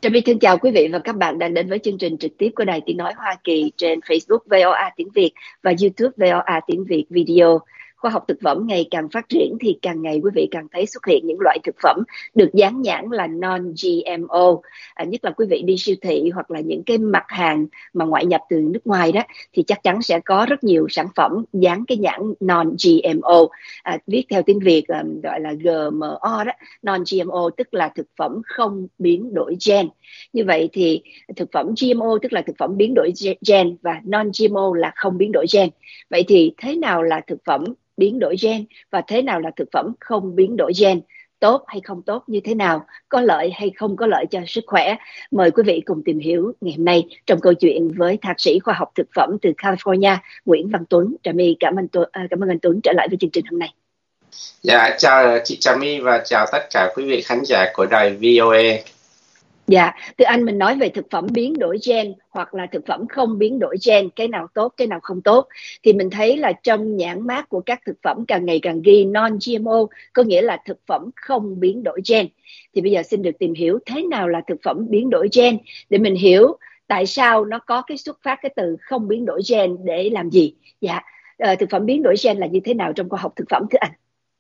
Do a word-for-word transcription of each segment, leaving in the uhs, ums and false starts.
Trà My thân chào quý vị và các bạn đang đến với chương trình trực tiếp của Đài Tiếng Nói Hoa Kỳ trên Facebook vê o a tiếng Việt và YouTube vê o a tiếng Việt Video. Khoa học thực phẩm ngày càng phát triển thì càng ngày quý vị càng thấy xuất hiện những loại thực phẩm được dán nhãn là non-G M O. À, nhất là quý vị đi siêu thị hoặc là những cái mặt hàng mà ngoại nhập từ nước ngoài đó thì chắc chắn sẽ có rất nhiều sản phẩm dán cái nhãn non-G M O. À, viết theo tiếng Việt um, gọi là G M O đó, non-G M O tức là thực phẩm không biến đổi gen. Như vậy thì thực phẩm G M O tức là thực phẩm biến đổi gen và non-G M O là không biến đổi gen. Vậy thì thế nào là thực phẩm biến đổi gen và thế nào là thực phẩm không biến đổi gen? Tốt hay không tốt như thế nào? Có lợi hay không có lợi cho sức khỏe? Mời quý vị cùng tìm hiểu ngày hôm nay trong câu chuyện với thạc sĩ khoa học thực phẩm từ California Nguyễn Văn Tuấn. Trà My cảm ơn Tuấn, cảm ơn anh Tuấn trở lại với chương trình hôm nay. Dạ, chào chị Trà My và chào tất cả quý vị khán giả của đài vê o a. Dạ, thưa anh, mình nói về thực phẩm biến đổi gen hoặc là thực phẩm không biến đổi gen, cái nào tốt, cái nào không tốt. Thì mình thấy là trong nhãn mác của các thực phẩm càng ngày càng ghi non-G M O, có nghĩa là thực phẩm không biến đổi gen. Thì bây giờ xin được tìm hiểu thế nào là thực phẩm biến đổi gen để mình hiểu tại sao nó có cái xuất phát cái từ không biến đổi gen để làm gì. Dạ, à, thực phẩm biến đổi gen là như thế nào trong khoa học thực phẩm thưa anh?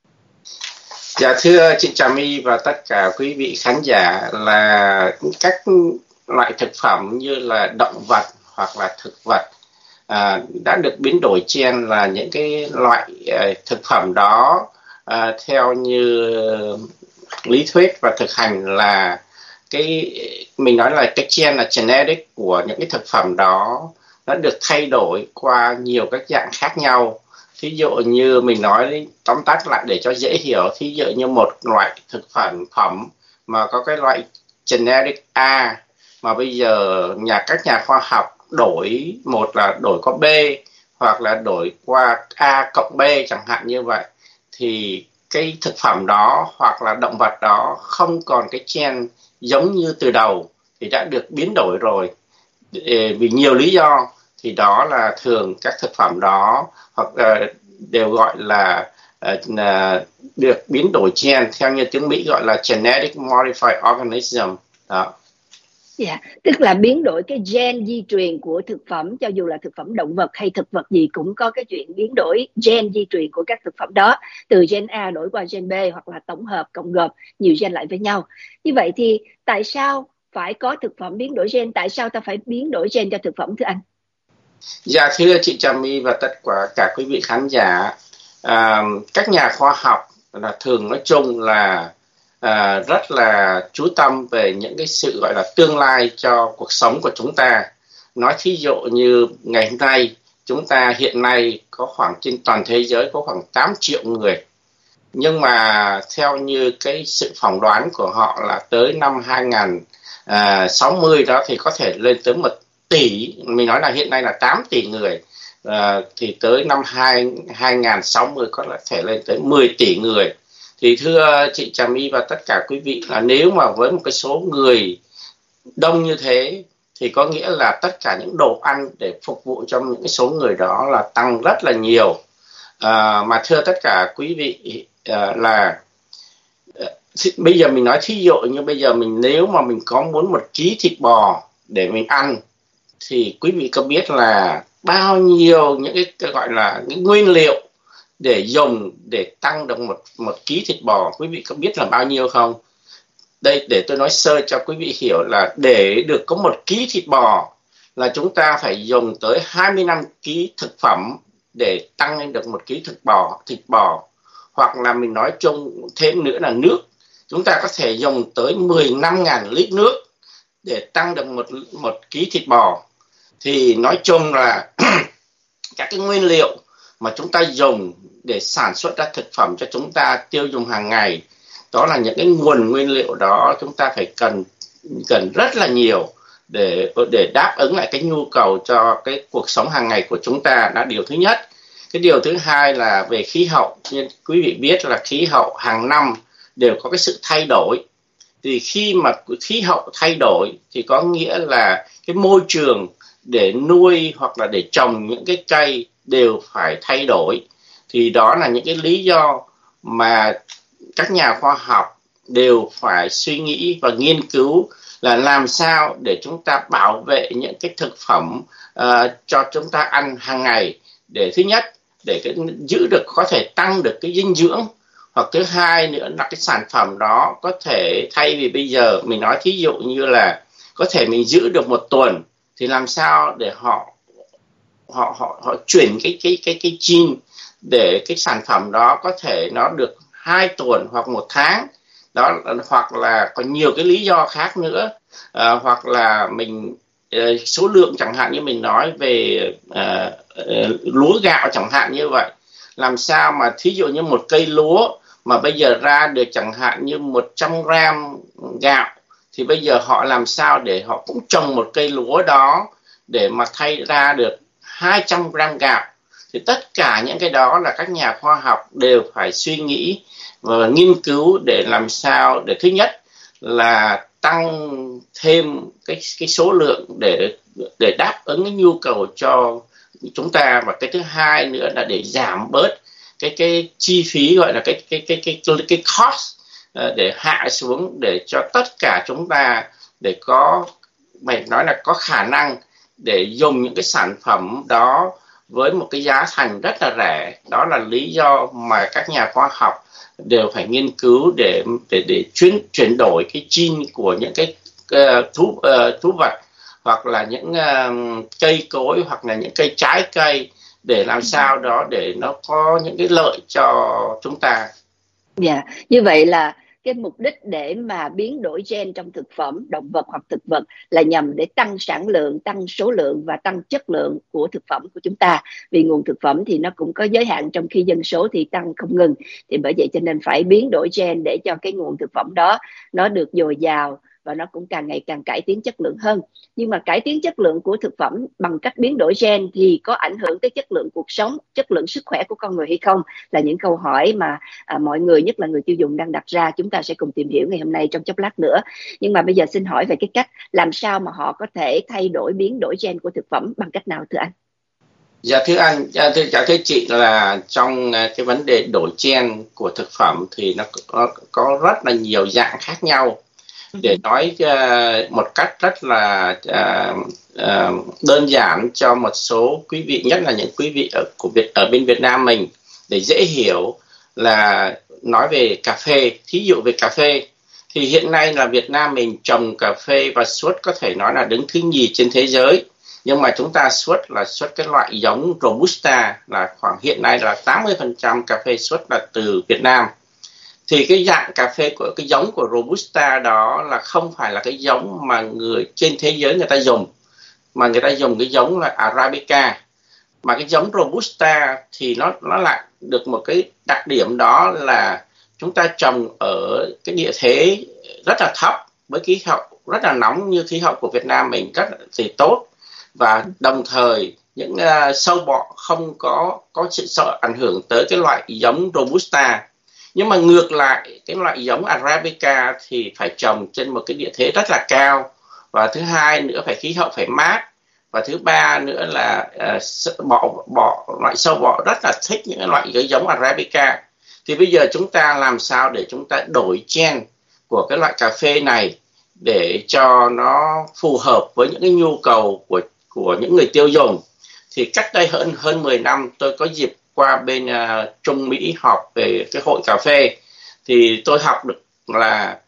Dạ thưa chị Trà My và tất cả quý vị khán giả, là các loại thực phẩm như là động vật hoặc là thực vật à, đã được biến đổi gen là những cái loại à, thực phẩm đó à, theo như lý thuyết và thực hành là cái mình nói là cái gen là genetic của những cái thực phẩm đó nó được thay đổi qua nhiều các dạng khác nhau. Thí dụ như mình nói tóm tắt lại để cho dễ hiểu, thí dụ như một loại thực phẩm phẩm mà có cái loại genetic A mà bây giờ nhà các nhà khoa học đổi, một là đổi qua B hoặc là đổi qua A cộng B chẳng hạn như vậy, thì cái thực phẩm đó hoặc là động vật đó không còn cái gen giống như từ đầu thì đã được biến đổi rồi vì nhiều lý do. Thì đó là thường các thực phẩm đó hoặc uh, đều gọi là uh, được biến đổi gen, theo như tiếng Mỹ gọi là genetic modified organism đó. Dạ, tức là biến đổi cái gen di truyền của thực phẩm, cho dù là thực phẩm động vật hay thực vật gì cũng có cái chuyện biến đổi gen di truyền của các thực phẩm đó, từ gen A đổi qua gen B hoặc là tổng hợp cộng gộp nhiều gen lại với nhau. Như vậy thì tại sao phải có thực phẩm biến đổi gen? Tại sao ta phải biến đổi gen cho thực phẩm thưa anh? Dạ thưa chị Trà My và tất cả cả quý vị khán giả, à, các nhà khoa học là thường nói chung là à, rất là chú tâm về những cái sự gọi là tương lai cho cuộc sống của chúng ta. Nói thí dụ như ngày hôm nay chúng ta hiện nay có khoảng trên toàn thế giới có khoảng tám triệu người, nhưng mà theo như cái sự phỏng đoán của họ là tới năm hai nghìn sáu mươi đó thì có thể lên tới một tỷ. Mình nói là hiện nay là tám tỷ người, à, thì tới năm hai nghìn sáu mươi có thể lên tới mười tỷ người. Thì thưa chị Trà My và tất cả quý vị, là nếu mà với một cái số người đông như thế thì có nghĩa là tất cả những đồ ăn để phục vụ cho những cái số người đó là tăng rất là nhiều. À, mà thưa tất cả quý vị, à, là bây giờ mình nói thí dụ như bây giờ mình nếu mà mình có muốn một ký thịt bò để mình ăn thì quý vị có biết là bao nhiêu những cái, cái gọi là những nguyên liệu để dùng để tăng được một một ký thịt bò, quý vị có biết là bao nhiêu không? Đây để tôi nói sơ cho quý vị hiểu là để được có một ký thịt bò là chúng ta phải dùng tới hai mươi lăm ký thực phẩm để tăng lên được một ký thịt bò thịt bò hoặc là mình nói chung thêm nữa là nước, chúng ta có thể dùng tới mười lăm nghìn lít nước để tăng được một một ký thịt bò. Thì nói chung là các cái nguyên liệu mà chúng ta dùng để sản xuất ra thực phẩm cho chúng ta tiêu dùng hàng ngày, đó là những cái nguồn nguyên liệu đó chúng ta phải cần cần rất là nhiều để để đáp ứng lại cái nhu cầu cho cái cuộc sống hàng ngày của chúng ta, là điều thứ nhất. Cái điều thứ hai là về khí hậu. Như quý vị biết là khí hậu hàng năm đều có cái sự thay đổi. Thì khi mà khí hậu thay đổi thì có nghĩa là cái môi trường để nuôi hoặc là để trồng những cái cây đều phải thay đổi. Thì đó là những cái lý do mà các nhà khoa học đều phải suy nghĩ và nghiên cứu là làm sao để chúng ta bảo vệ những cái thực phẩm uh, cho chúng ta ăn hàng ngày, để thứ nhất để cái, giữ được, có thể tăng được cái dinh dưỡng, hoặc thứ hai nữa là cái sản phẩm đó có thể, thay vì bây giờ mình nói thí dụ như là có thể mình giữ được một tuần, thì làm sao để họ họ họ họ chuyển cái cái cái cái gene để cái sản phẩm đó có thể nó được hai tuần hoặc một tháng đó, hoặc là có nhiều cái lý do khác nữa, à, hoặc là mình uh, số lượng, chẳng hạn như mình nói về uh, uh, lúa gạo chẳng hạn như vậy, làm sao mà thí dụ như một cây lúa mà bây giờ ra được chẳng hạn như một trăm gram gạo, thì bây giờ họ làm sao để họ cũng trồng một cây lúa đó để mà thay ra được hai trăm gram gạo. Thì tất cả những cái đó là các nhà khoa học đều phải suy nghĩ và nghiên cứu để làm sao để thứ nhất là tăng thêm cái cái số lượng để để đáp ứng cái nhu cầu cho chúng ta, và cái thứ hai nữa là để giảm bớt cái cái chi phí, gọi là cái cái cái cái cái, cái cost, để hạ xuống để cho tất cả chúng ta để có, mày nói là có khả năng để dùng những cái sản phẩm đó với một cái giá thành rất là rẻ. Đó là lý do mà các nhà khoa học đều phải nghiên cứu để để để chuyển chuyển đổi cái gene của những cái uh, thú uh, thú vật, hoặc là những uh, cây cối, hoặc là những cây trái cây, để làm sao đó để nó có những cái lợi cho chúng ta. Dạ, yeah. Như vậy là cái mục đích để mà biến đổi gen trong thực phẩm động vật hoặc thực vật là nhằm để tăng sản lượng, tăng số lượng và tăng chất lượng của thực phẩm của chúng ta. Vì nguồn thực phẩm thì nó cũng có giới hạn, trong khi dân số thì tăng không ngừng. Thì bởi vậy cho nên phải biến đổi gen để cho cái nguồn thực phẩm đó nó được dồi dào và nó cũng càng ngày càng cải tiến chất lượng hơn. Nhưng mà cải tiến chất lượng của thực phẩm bằng cách biến đổi gen thì có ảnh hưởng tới chất lượng cuộc sống, chất lượng sức khỏe của con người hay không, là những câu hỏi mà à, mọi người, nhất là người tiêu dùng, đang đặt ra. Chúng ta sẽ cùng tìm hiểu ngày hôm nay trong chốc lát nữa. Nhưng mà bây giờ xin hỏi về cái cách làm sao mà họ có thể thay đổi, biến đổi gen của thực phẩm bằng cách nào thưa anh? Dạ thưa anh, dạ thưa, dạ thưa chị, là trong cái vấn đề đổi gen của thực phẩm thì nó có, có rất là nhiều dạng khác nhau. Để nói uh, một cách rất là uh, uh, đơn giản cho một số quý vị, nhất là những quý vị ở của Việt ở bên Việt Nam mình, để dễ hiểu, là nói về cà phê. Thí dụ về cà phê thì hiện nay là Việt Nam mình trồng cà phê và xuất có thể nói là đứng thứ nhì trên thế giới, nhưng mà chúng ta xuất là xuất cái loại giống Robusta, là khoảng hiện nay là tám mươi phần trăm cà phê xuất là từ Việt Nam. Thì cái dạng cà phê của cái giống của Robusta đó là không phải là cái giống mà người trên thế giới người ta dùng, mà người ta dùng cái giống là Arabica. Mà cái giống Robusta thì nó nó lại được một cái đặc điểm, đó là chúng ta trồng ở cái địa thế rất là thấp, với khí hậu rất là nóng như khí hậu của Việt Nam mình rất là thì tốt, và đồng thời những uh, sâu bọ không có có sự sợ ảnh hưởng tới cái loại giống Robusta. Nhưng mà ngược lại, cái loại giống Arabica thì phải trồng trên một cái địa thế rất là cao, và thứ hai nữa phải khí hậu phải mát, và thứ ba nữa là uh, bọ bọ loại sâu bọ rất là thích những cái loại cái giống Arabica. Thì bây giờ chúng ta làm sao để chúng ta đổi gen của cái loại cà phê này để cho nó phù hợp với những cái nhu cầu của của những người tiêu dùng. Thì cách đây hơn hơn mười năm tôi có dịp qua bên uh, Trung Mỹ họp về cái hội cà phê, thì tôi học được là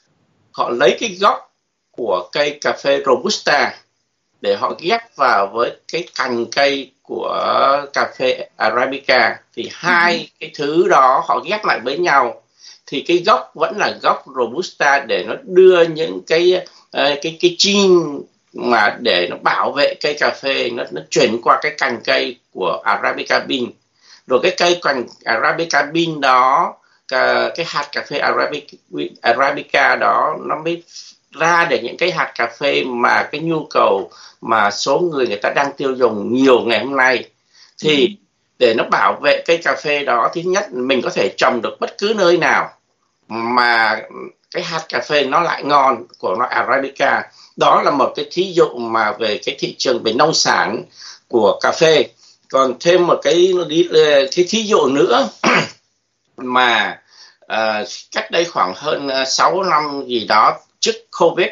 họ lấy cái gốc của cây cà phê Robusta để họ ghép vào với cái cành cây của cà phê Arabica. Thì hai ừ. cái thứ đó họ ghép lại với nhau, thì cái gốc vẫn là gốc Robusta, để nó đưa những cái uh, cái cái gene mà để nó bảo vệ cây cà phê, nó nó chuyển qua cái cành cây của Arabica bean. Rồi cái cây cành Arabica bean đó, cái, cái hạt cà phê Arabica, Arabica đó nó mới ra để những cái hạt cà phê mà cái nhu cầu mà số người người ta đang tiêu dùng nhiều ngày hôm nay. Thì ừ. để nó bảo vệ cây cà phê đó, thứ nhất mình có thể trồng được bất cứ nơi nào mà cái hạt cà phê nó lại ngon của nó Arabica. Đó là một cái thí dụ mà về cái thị trường về nông sản của cà phê. Còn thêm một cái cái thí dụ nữa mà uh, cách đây khoảng hơn sáu năm gì đó trước Covid,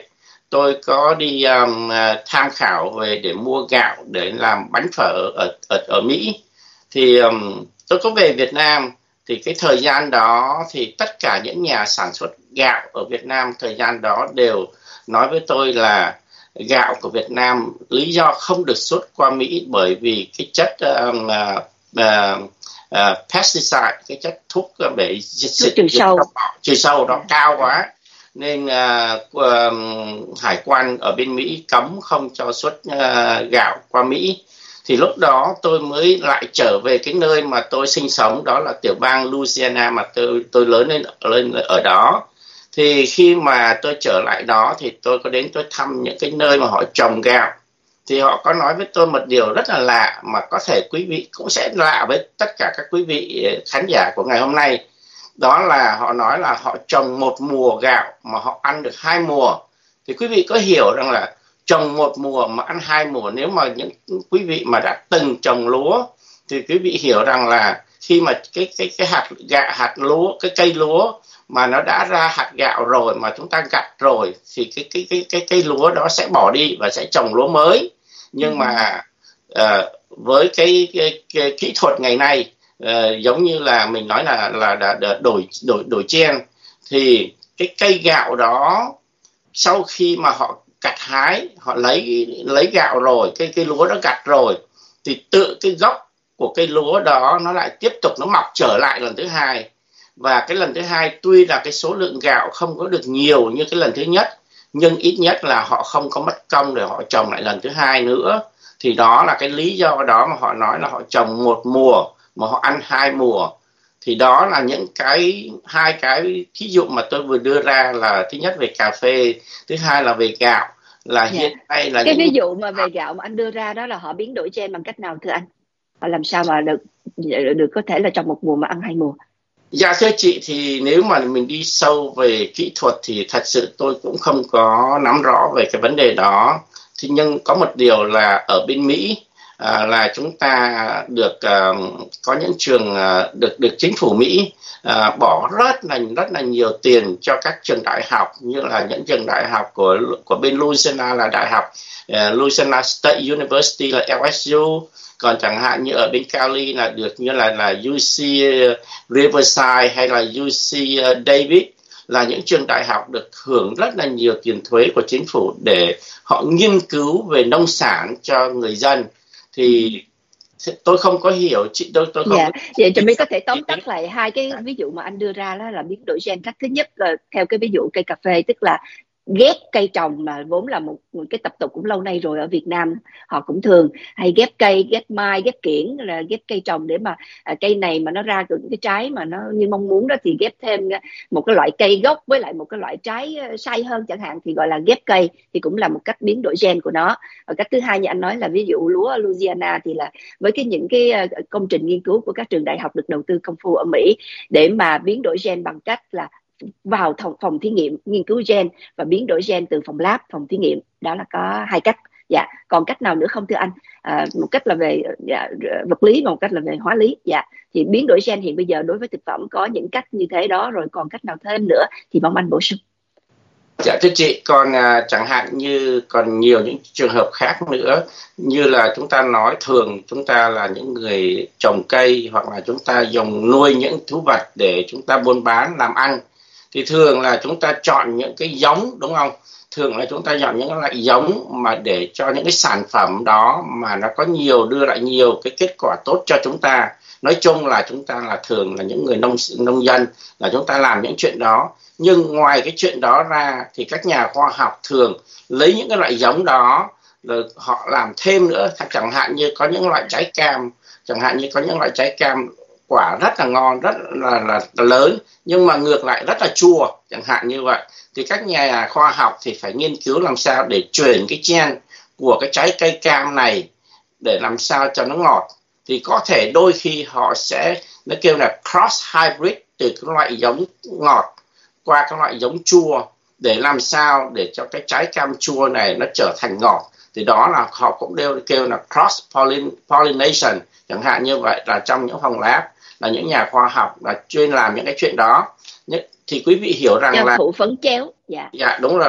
tôi có đi um, tham khảo về để mua gạo để làm bánh phở ở ở, ở Mỹ. Thì um, tôi có về Việt Nam, thì cái thời gian đó thì tất cả những nhà sản xuất gạo ở Việt Nam thời gian đó đều nói với tôi là gạo của Việt Nam lý do không được xuất qua Mỹ bởi vì cái chất um, uh, uh, uh, pesticide, cái chất thuốc để diệt trừ sâu trừ sâu đó cao quá, nên uh, uh, hải quan ở bên Mỹ cấm không cho xuất uh, gạo qua Mỹ. Thì lúc đó tôi mới lại trở về cái nơi mà tôi sinh sống, đó là tiểu bang Louisiana mà tôi tôi lớn lên lên ở đó. Thì khi mà tôi trở lại đó thì tôi có đến tôi thăm những cái nơi mà họ trồng gạo. Thì họ có nói với tôi một điều rất là lạ mà có thể quý vị cũng sẽ lạ với tất cả các quý vị khán giả của ngày hôm nay. Đó là họ nói là họ trồng một mùa gạo mà họ ăn được hai mùa. Thì quý vị có hiểu rằng là trồng một mùa mà ăn hai mùa, nếu mà những quý vị mà đã từng trồng lúa thì quý vị hiểu rằng là khi mà cái cái cái hạt gạo, hạt lúa, cái cây lúa mà nó đã ra hạt gạo rồi mà chúng ta gặt rồi thì cái cái cái cái cây lúa đó sẽ bỏ đi và sẽ trồng lúa mới. Nhưng mà uh, với cái, cái, cái kỹ thuật ngày nay, uh, giống như là mình nói là là đã, đã đổi đổi đổi gen, thì cái cây gạo đó sau khi mà họ gặt hái, họ lấy lấy gạo rồi, cái cây lúa đó gặt rồi, thì tự cái gốc của cây lúa đó nó lại tiếp tục nó mọc trở lại lần thứ hai. Và cái lần thứ hai tuy là cái số lượng gạo không có được nhiều như cái lần thứ nhất, nhưng ít nhất là họ không có mất công để họ trồng lại lần thứ hai nữa. Thì đó là cái lý do đó mà họ nói là họ trồng một mùa mà họ ăn hai mùa. Thì đó là những cái hai cái thí dụ mà tôi vừa đưa ra, là thứ nhất về cà phê, thứ hai là về gạo. Là yeah. hiện nay là cái những... ví dụ mà về gạo mà anh đưa ra đó là họ biến đổi gen bằng cách nào thưa anh? Họ làm sao mà được được có thể là trong một mùa mà ăn hai mùa? Dạ thưa chị, thì nếu mà mình đi sâu về kỹ thuật thì thật sự tôi cũng không có nắm rõ về cái vấn đề đó. Thì nhưng có một điều là ở bên Mỹ à, là chúng ta được à, có những trường à, được được chính phủ Mỹ à, bỏ rất là rất là nhiều tiền cho các trường đại học, như là những trường đại học của của bên Louisiana là đại học uh, Louisiana State University là L S U. Còn chẳng hạn như ở bên Cali là được như là là U C Riverside hay là U C Davis, là những trường đại học được hưởng rất là nhiều tiền thuế của chính phủ để họ nghiên cứu về nông sản cho người dân. Thì tôi không có hiểu chị tôi tôi không. Dạ, vậy Trà My có thể tóm tắt lại hai cái ví dụ mà anh đưa ra đó là biến đổi gen. Cách thứ nhất là theo cái ví dụ cây cà phê, tức là ghép cây trồng mà vốn là một, một cái tập tục cũng lâu nay rồi ở Việt Nam, họ cũng thường hay ghép cây, ghép mai, ghép kiển, là ghép cây trồng để mà à, cây này mà nó ra được cái trái mà nó như mong muốn đó thì ghép thêm một cái loại cây gốc với lại một cái loại trái sai hơn chẳng hạn, thì gọi là ghép cây, thì cũng là một cách biến đổi gen của nó. Và cách thứ hai như anh nói là ví dụ lúa Louisiana thì là với cái những cái công trình nghiên cứu của các trường đại học được đầu tư công phu ở Mỹ để mà biến đổi gen bằng cách là vào phòng thí nghiệm nghiên cứu gen và biến đổi gen từ phòng lab, phòng thí nghiệm. Đó là có hai cách. Dạ, còn cách nào nữa không thưa anh? À, một cách là về dạ, vật lý, một cách là về hóa lý. Dạ, thì biến đổi gen hiện bây giờ đối với thực phẩm có những cách như thế đó rồi, còn cách nào thêm nữa thì mong anh bổ sung. Dạ thưa chị, còn à, chẳng hạn như còn nhiều những trường hợp khác nữa, như là chúng ta nói thường chúng ta là những người trồng cây hoặc là chúng ta dùng nuôi những thú vật để chúng ta buôn bán làm ăn, thì thường là chúng ta chọn những cái giống, đúng không? Thường là chúng ta chọn những loại giống mà để cho những cái sản phẩm đó mà nó có nhiều, đưa lại nhiều cái kết quả tốt cho chúng ta. Nói chung là chúng ta là thường là những người nông nông dân là chúng ta làm những chuyện đó. Nhưng ngoài cái chuyện đó ra thì các nhà khoa học thường lấy những cái loại giống đó rồi họ làm thêm nữa. Chẳng hạn như có những loại trái cam, chẳng hạn như có những loại trái cam quả rất là ngon, rất là, là, là lớn, nhưng mà ngược lại rất là chua, chẳng hạn như vậy. Thì các nhà khoa học thì phải nghiên cứu làm sao để chuyển cái gen của cái trái cây cam này để làm sao cho nó ngọt. Thì có thể đôi khi họ sẽ, nó kêu là cross hybrid, từ cái loại giống ngọt qua các loại giống chua để làm sao để cho cái trái cam chua này nó trở thành ngọt. Thì đó là họ cũng đều kêu là cross pollination, chẳng hạn như vậy. Là trong những phòng lab là những nhà khoa học là chuyên làm những cái chuyện đó. Thì quý vị hiểu rằng Giao là thụ phấn chéo. Dạ. Dạ đúng rồi.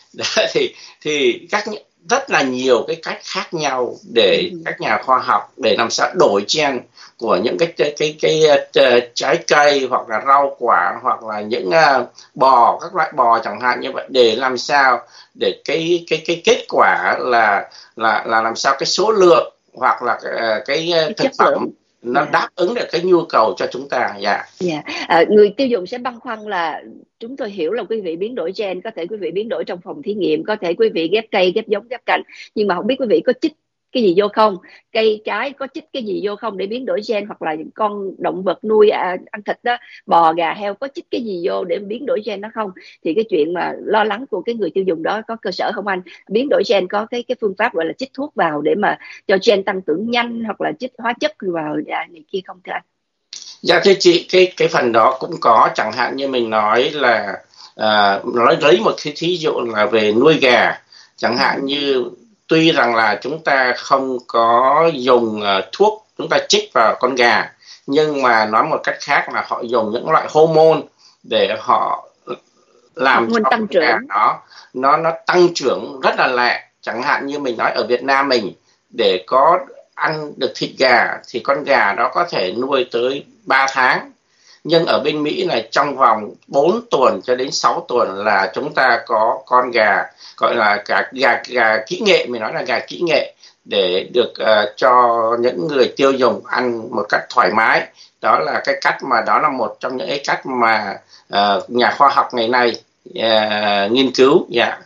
Đó, thì thì các rất là nhiều cái cách khác nhau để các nhà khoa học để làm sao đổi gen của những cái cái cái, cái, cái trái cây hoặc là rau quả hoặc là những uh, bò, các loại bò chẳng hạn như vậy, để làm sao để cái cái cái kết quả là là là làm sao cái số lượng hoặc là cái, cái, cái thực phẩm lượng nó yeah. đáp ứng được cái nhu cầu cho chúng ta. Dạ. Yeah. Yeah. À, người tiêu dùng sẽ băn khoăn là chúng tôi hiểu là quý vị biến đổi gen, có thể quý vị biến đổi trong phòng thí nghiệm, có thể quý vị ghép cây, ghép giống, ghép cành, nhưng mà không biết quý vị có chích cái gì vô không, cây trái có chích cái gì vô không để biến đổi gen, hoặc là những con động vật nuôi à, ăn thịt đó, bò gà heo có chích cái gì vô để biến đổi gen nó không. Thì cái chuyện mà lo lắng của cái người tiêu dùng đó có cơ sở không anh? Biến đổi gen có cái cái phương pháp gọi là chích thuốc vào để mà cho gen tăng trưởng nhanh, hoặc là chích hóa chất vào à, này kia không thưa anh? Dạ thưa chị, cái cái phần đó cũng có, chẳng hạn như mình nói là à, nói lấy một cái thí dụ là về nuôi gà, chẳng hạn như tuy rằng là chúng ta không có dùng uh, thuốc chúng ta chích vào con gà, nhưng mà nói một cách khác là họ dùng những loại hormone để họ làm cho tăng trưởng gà nó nó nó tăng trưởng rất là lẹ. Chẳng hạn như mình nói ở Việt Nam mình, để có ăn được thịt gà thì con gà đó có thể nuôi tới ba tháng. Nhưng ở bên Mỹ này, trong vòng bốn tuần cho đến sáu tuần là chúng ta có con gà, gọi là cả gà gà kỹ nghệ, mình nói là gà kỹ nghệ, để được uh, cho những người tiêu dùng ăn một cách thoải mái. Đó là cái cách mà đó là một trong những cái cách mà uh, nhà khoa học ngày nay uh, nghiên cứu. Dạ. Yeah.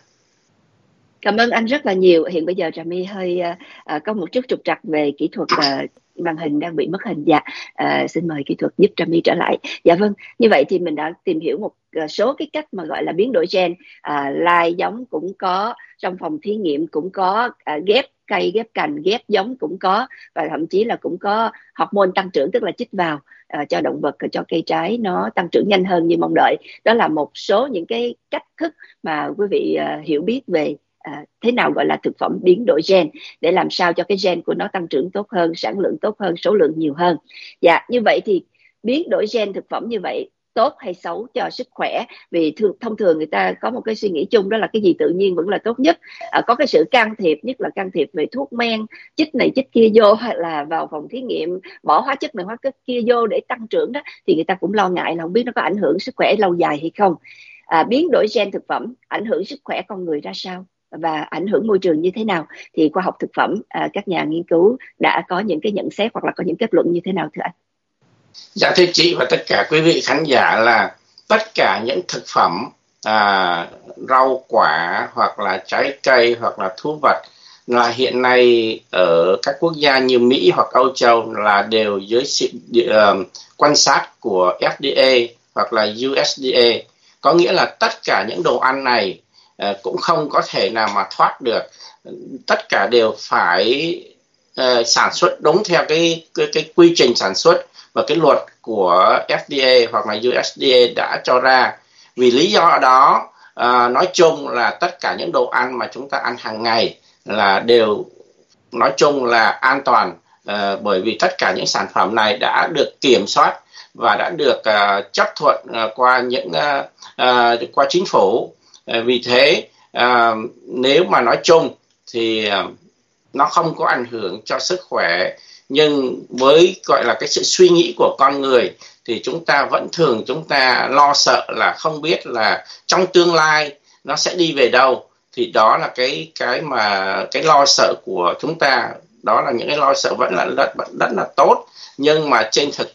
Cảm ơn anh rất là nhiều. Hiện bây giờ Trà My hơi uh, có một chút trục trặc về kỹ thuật, uh, màn hình đang bị mất hình. Dạ, uh, xin mời kỹ thuật giúp Trà My trở lại. Dạ vâng, như vậy thì mình đã tìm hiểu một uh, số cái cách mà gọi là biến đổi gen, uh, lai giống cũng có, trong phòng thí nghiệm cũng có, uh, ghép cây, ghép cành, ghép giống cũng có, và thậm chí là cũng có hormone tăng trưởng, tức là chích vào uh, cho động vật, cho cây trái nó tăng trưởng nhanh hơn như mong đợi. Đó là một số những cái cách thức mà quý vị uh, hiểu biết về À, thế nào gọi là thực phẩm biến đổi gen, để làm sao cho cái gen của nó tăng trưởng tốt hơn, sản lượng tốt hơn, số lượng nhiều hơn. Dạ, như vậy thì biến đổi gen thực phẩm như vậy tốt hay xấu cho sức khỏe? Vì thường, thông thường người ta có một cái suy nghĩ chung, đó là cái gì tự nhiên vẫn là tốt nhất. À, có cái sự can thiệp, nhất là can thiệp về thuốc men, chích này chích kia vô, hay là vào phòng thí nghiệm bỏ hóa chất này hóa chất kia vô để tăng trưởng đó, thì người ta cũng lo ngại là không biết nó có ảnh hưởng sức khỏe lâu dài hay không. À, biến đổi gen thực phẩm ảnh hưởng sức khỏe con người ra sao và ảnh hưởng môi trường như thế nào? Thì khoa học thực phẩm, à, các nhà nghiên cứu đã có những cái nhận xét hoặc là có những kết luận như thế nào thưa anh? Dạ thưa chị và tất cả quý vị khán giả, là tất cả những thực phẩm à, rau quả hoặc là trái cây hoặc là thú vật là hiện nay ở các quốc gia như Mỹ hoặc Âu Châu là đều dưới sự uh, quan sát của F D A hoặc là U S D A. Có nghĩa là tất cả những đồ ăn này uh, cũng không có thể nào mà thoát được. Tất cả đều phải uh, sản xuất đúng theo cái, cái, cái quy trình sản xuất và cái luật của F D A hoặc là U S D A đã cho ra. Vì lý do đó, uh, nói chung là tất cả những đồ ăn mà chúng ta ăn hàng ngày là đều nói chung là an toàn, uh, bởi vì tất cả những sản phẩm này đã được kiểm soát và đã được uh, chấp thuận uh, qua những uh, uh, qua chính phủ. Uh, vì thế uh, nếu mà nói chung thì uh, nó không có ảnh hưởng cho sức khỏe, nhưng với gọi là cái sự suy nghĩ của con người thì chúng ta vẫn thường chúng ta lo sợ là không biết là trong tương lai nó sẽ đi về đâu. Thì đó là cái cái mà cái lo sợ của chúng ta, đó là những cái lo sợ vẫn là rất, rất là tốt, nhưng mà trên thực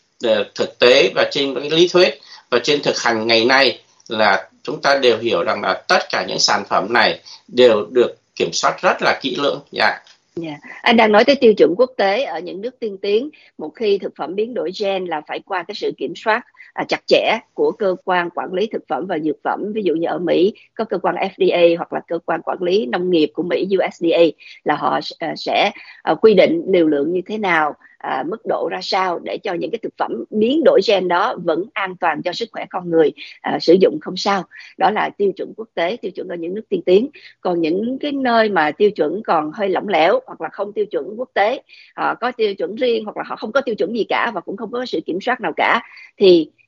thực tế và trên cái lý thuyết và trên thực hành ngày nay là chúng ta đều hiểu rằng là tất cả những sản phẩm này đều được kiểm soát rất là kỹ lưỡng. Dạ. Yeah. Anh đang nói tới tiêu chuẩn quốc tế ở những nước tiên tiến. Một khi thực phẩm biến đổi gen là phải qua cái sự kiểm soát à, chặt chẽ của cơ quan quản lý thực phẩm và dược phẩm. Ví dụ như ở Mỹ có cơ quan F D A hoặc là cơ quan quản lý nông nghiệp của Mỹ U S D A, là họ à, sẽ à, quy định liều lượng như thế nào, à, mức độ ra sao để cho những cái thực phẩm biến đổi gen đó vẫn an toàn cho sức khỏe con người, à, sử dụng không sao. Đó là tiêu chuẩn quốc tế, tiêu chuẩn ở những nước tiên tiến. Còn những cái nơi mà tiêu chuẩn còn hơi lỏng lẻo hoặc là không tiêu chuẩn quốc tế, họ có tiêu chuẩn riêng hoặc là họ không có tiêu chuẩn gì cả và cũng không có sự kiểm soát nào cả, thì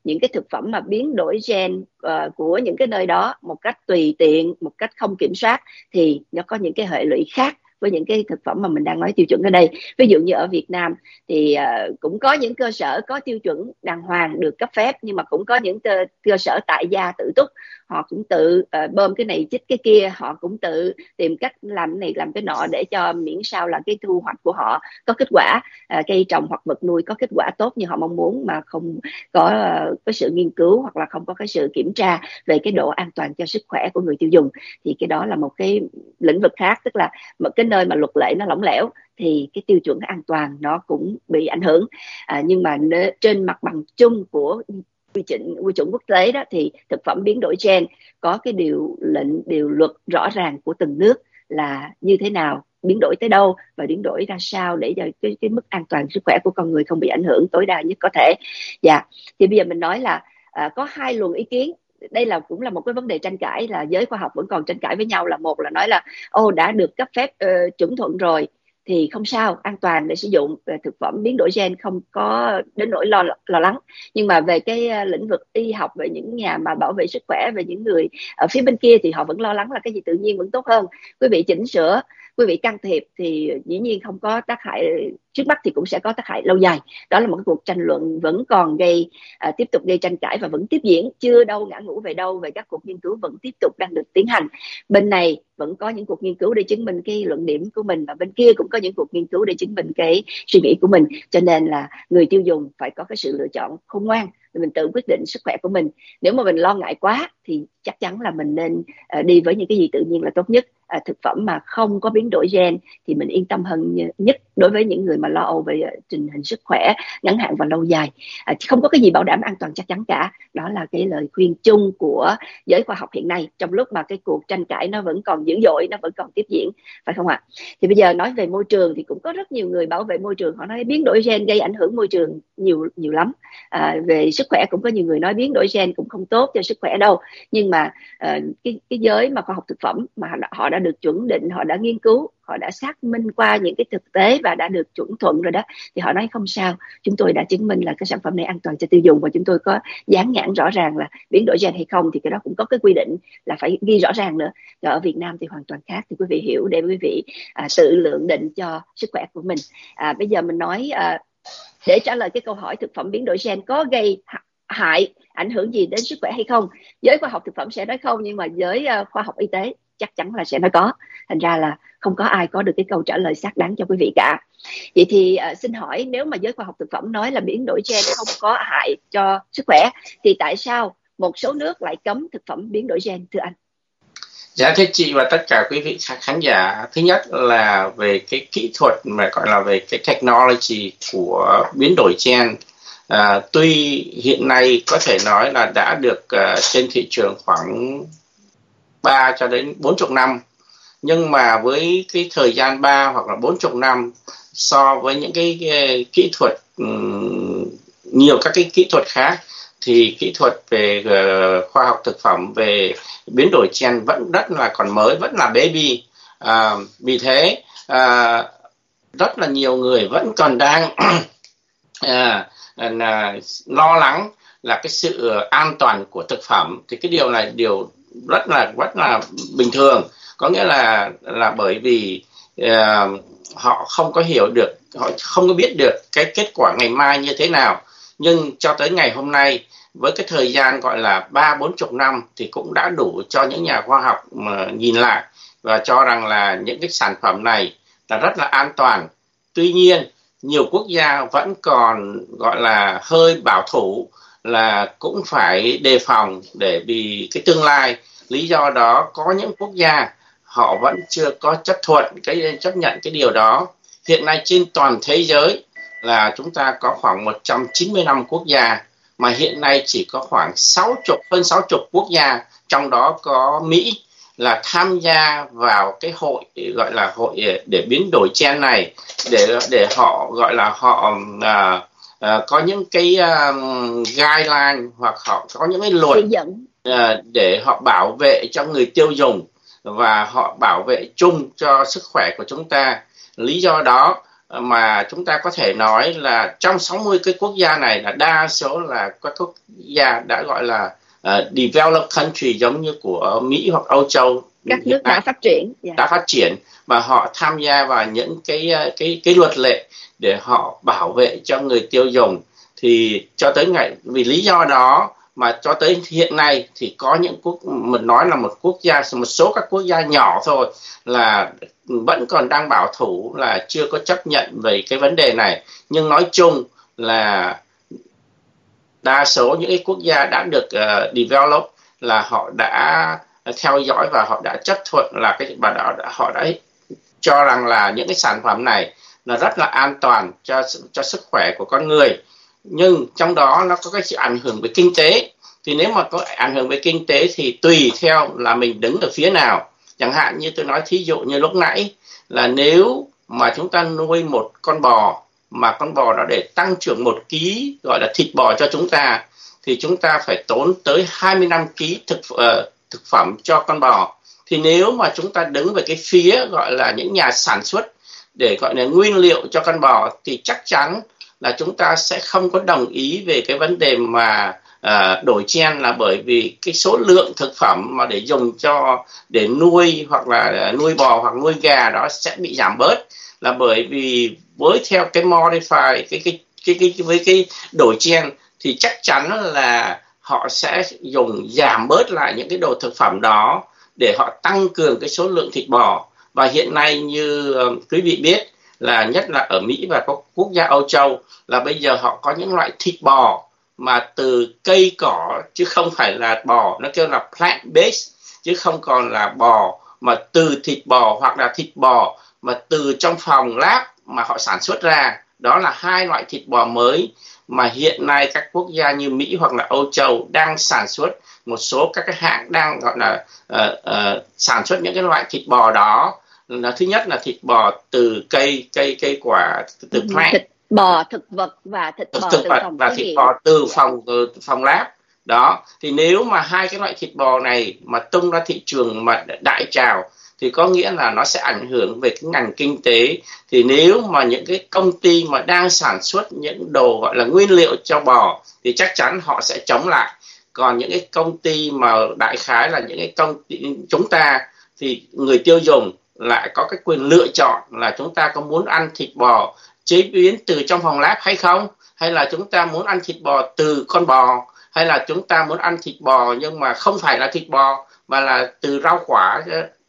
những cái thực phẩm mà biến đổi gen uh, của những cái nơi đó một cách tùy tiện, một cách không kiểm soát, thì nó có những cái hệ lụy khác với những cái thực phẩm mà mình đang nói tiêu chuẩn ở đây. Ví dụ như ở Việt Nam thì uh, cũng có những cơ sở có tiêu chuẩn đàng hoàng được cấp phép, nhưng mà cũng có những cơ, cơ sở tại gia tự túc, họ cũng tự uh, bơm cái này chích cái kia, họ cũng tự tìm cách làm cái này làm cái nọ để cho miễn sao là cái thu hoạch của họ có kết quả, uh, cây trồng hoặc vật nuôi có kết quả tốt như họ mong muốn, mà không có uh, cái sự nghiên cứu hoặc là không có cái sự kiểm tra về cái độ an toàn cho sức khỏe của người tiêu dùng. Thì cái đó là một cái lĩnh vực khác, tức là một cái nơi mà luật lệ nó lỏng lẻo thì cái tiêu chuẩn an toàn nó cũng bị ảnh hưởng. À, nhưng mà trên mặt bằng chung của quy chuẩn, quy chuẩn quốc tế đó, thì thực phẩm biến đổi gen có cái điều lệnh, điều luật rõ ràng của từng nước là như thế nào, biến đổi tới đâu và biến đổi ra sao để cho cái, cái mức an toàn sức khỏe của con người không bị ảnh hưởng tối đa nhất có thể. Dạ, thì bây giờ mình nói là à, có hai luồng ý kiến. Đây là cũng là một cái vấn đề tranh cãi, là giới khoa học vẫn còn tranh cãi với nhau. Là một là nói là ô đã được cấp phép uh, chuẩn thuận rồi thì không sao, an toàn để sử dụng thực phẩm biến đổi gen, không có đến nỗi lo lo lắng. Nhưng mà về cái uh, lĩnh vực y học, về những nhà mà bảo vệ sức khỏe, về những người ở phía bên kia thì họ vẫn lo lắng là cái gì tự nhiên vẫn tốt hơn. Quý vị chỉnh sửa, quý vị can thiệp thì dĩ nhiên không có tác hại trước mắt thì cũng sẽ có tác hại lâu dài. Đó là một cái cuộc tranh luận vẫn còn gây à, tiếp tục gây tranh cãi và vẫn tiếp diễn, chưa đâu ngã ngũ về đâu. Về các cuộc nghiên cứu vẫn tiếp tục đang được tiến hành. Bên này vẫn có những cuộc nghiên cứu để chứng minh cái luận điểm của mình, và bên kia cũng có những cuộc nghiên cứu để chứng minh cái suy nghĩ của mình. Cho nên là người tiêu dùng phải có cái sự lựa chọn khôn ngoan để mình tự quyết định sức khỏe của mình. Nếu mà mình lo ngại quá thì chắc chắn là mình nên uh, đi với những cái gì tự nhiên là tốt nhất. Uh, thực phẩm mà không có biến đổi gen thì mình yên tâm hơn nhất đối với những người mà lo âu về uh, tình hình sức khỏe ngắn hạn và lâu dài. Uh, không có cái gì bảo đảm an toàn chắc chắn cả. Đó là cái lời khuyên chung của giới khoa học hiện nay, trong lúc mà cái cuộc tranh cãi nó vẫn còn dữ dội, nó vẫn còn tiếp diễn, phải không ạ? Thì bây giờ nói về môi trường thì cũng có rất nhiều người bảo vệ môi trường, họ nói biến đổi gen gây ảnh hưởng môi trường nhiều nhiều lắm. À, về sức khỏe cũng có nhiều người nói biến đổi gen cũng không tốt cho sức khỏe đâu. Nhưng mà uh, cái, cái giới mà khoa học thực phẩm mà họ đã, họ đã được chuẩn định, họ đã nghiên cứu, họ đã xác minh qua những cái thực tế và đã được chuẩn thuận rồi đó, thì họ nói không sao, chúng tôi đã chứng minh là cái sản phẩm này an toàn cho tiêu dùng, và chúng tôi có dán nhãn rõ ràng là biến đổi gen hay không. Thì cái đó cũng có cái quy định là phải ghi rõ ràng nữa. Rồi ở Việt Nam thì hoàn toàn khác, thì quý vị hiểu để quý vị à, tự lượng định cho sức khỏe của mình. À, bây giờ mình nói à, để trả lời cái câu hỏi thực phẩm biến đổi gen có gây hại, ảnh hưởng gì đến sức khỏe hay không, giới khoa học thực phẩm sẽ nói không, nhưng mà giới uh, khoa học y tế chắc chắn là sẽ nói có. Thành ra là không có ai có được cái câu trả lời xác đáng cho quý vị cả. Vậy thì uh, xin hỏi, nếu mà giới khoa học thực phẩm nói là biến đổi gen không có hại cho sức khỏe, thì tại sao một số nước lại cấm thực phẩm biến đổi gen, thưa anh? Dạ thưa chị và tất cả quý vị khán giả, thứ nhất là về cái kỹ thuật mà gọi là về cái technology của biến đổi gen. À, tuy hiện nay có thể nói là đã được uh, trên thị trường khoảng ba cho đến bốn mươi năm, nhưng mà với cái thời gian ba hoặc là bốn mươi năm so với những cái, cái kỹ thuật um, nhiều các cái kỹ thuật khác, thì kỹ thuật về uh, khoa học thực phẩm về biến đổi gen vẫn rất là còn mới, vẫn là baby. À, vì thế à, rất là nhiều người vẫn còn đang à, à, lo lắng là cái sự an toàn của thực phẩm. Thì cái điều này điều rất là rất là bình thường, có nghĩa là là bởi vì à, họ không có hiểu được, họ không có biết được cái kết quả ngày mai như thế nào. Nhưng cho tới ngày hôm nay, với cái thời gian gọi là ba bốn chục năm, thì cũng đã đủ cho những nhà khoa học mà nhìn lại và cho rằng là những cái sản phẩm này là rất là an toàn. Tuy nhiên nhiều quốc gia vẫn còn gọi là hơi bảo thủ, là cũng phải đề phòng để vì cái tương lai. Lý do đó có những quốc gia họ vẫn chưa có chấp thuận cái chấp nhận cái điều đó. Hiện nay trên toàn thế giới là chúng ta có khoảng một trăm chín mươi lăm quốc gia, mà hiện nay chỉ có khoảng sáu mươi, hơn sáu mươi quốc gia, trong đó có Mỹ, là tham gia vào cái hội gọi là hội để biến đổi gen này, để để họ gọi là họ à, à, có những cái um, guideline hoặc họ có những cái luật à, để họ bảo vệ cho người tiêu dùng và họ bảo vệ chung cho sức khỏe của chúng ta. Lý do đó mà chúng ta có thể nói là trong sáu mươi cái quốc gia này là đa số là các quốc gia đã gọi là uh, developed country, giống như của Mỹ hoặc Âu Châu, các nước đã phát triển, yeah. đã phát triển và họ tham gia vào những cái cái cái luật lệ để họ bảo vệ cho người tiêu dùng. Thì cho tới ngày vì lý do đó mà cho tới hiện nay thì có những quốc, mình nói là một quốc gia, một số các quốc gia nhỏ thôi là vẫn còn đang bảo thủ, là chưa có chấp nhận về cái vấn đề này. Nhưng nói chung là đa số những cái quốc gia đã được uh, develop là họ đã theo dõi và họ đã chấp thuận là cái và đó họ đã cho rằng là những cái sản phẩm này là rất là an toàn cho cho sức khỏe của con người. Nhưng trong đó nó có cái sự ảnh hưởng về kinh tế. Thì nếu mà có ảnh hưởng về kinh tế thì tùy theo là mình đứng ở phía nào. Chẳng hạn như tôi nói thí dụ như lúc nãy là nếu mà chúng ta nuôi một con bò mà con bò đó để tăng trưởng một ký gọi là thịt bò cho chúng ta, thì chúng ta phải tốn tới hai mươi lăm ký thực uh, thực phẩm cho con bò. Thì nếu mà chúng ta đứng về cái phía gọi là những nhà sản xuất để gọi là nguyên liệu cho con bò, thì chắc chắn là chúng ta sẽ không có đồng ý về cái vấn đề mà uh, đổi gen, là bởi vì cái số lượng thực phẩm mà để dùng cho để nuôi hoặc là nuôi bò hoặc nuôi gà đó sẽ bị giảm bớt, là bởi vì với theo cái modify cái cái cái cái với cái đổi gen thì chắc chắn là họ sẽ dùng giảm bớt lại những cái đồ thực phẩm đó để họ tăng cường cái số lượng thịt bò. Và hiện nay như uh, quý vị biết là nhất là ở Mỹ và các quốc gia Âu Châu là bây giờ họ có những loại thịt bò mà từ cây cỏ, chứ không phải là bò, nó kêu là plant based, chứ không còn là bò mà từ thịt bò, hoặc là thịt bò mà từ trong phòng lab mà họ sản xuất ra. Đó là hai loại thịt bò mới mà hiện nay các quốc gia như Mỹ hoặc là Âu Châu đang sản xuất. Một số các cái hãng đang gọi là uh, uh, sản xuất những cái loại thịt bò đó. Là thứ nhất là thịt bò từ cây cây cây quả, từ plant, thịt bò thực vật và thịt bò thực từ vật phòng và thịt bò từ phòng từ phòng lab đó. Thì nếu mà hai cái loại thịt bò này mà tung ra thị trường mà đại trào thì có nghĩa là nó sẽ ảnh hưởng về cái ngành kinh tế. Thì nếu mà những cái công ty mà đang sản xuất những đồ gọi là nguyên liệu cho bò thì chắc chắn họ sẽ chống lại. Còn những cái công ty mà đại khái là những cái công ty chúng ta thì người tiêu dùng lại có cái quyền lựa chọn là chúng ta có muốn ăn thịt bò chế biến từ trong phòng lab hay không, hay là chúng ta muốn ăn thịt bò từ con bò, hay là chúng ta muốn ăn thịt bò nhưng mà không phải là thịt bò mà là từ rau quả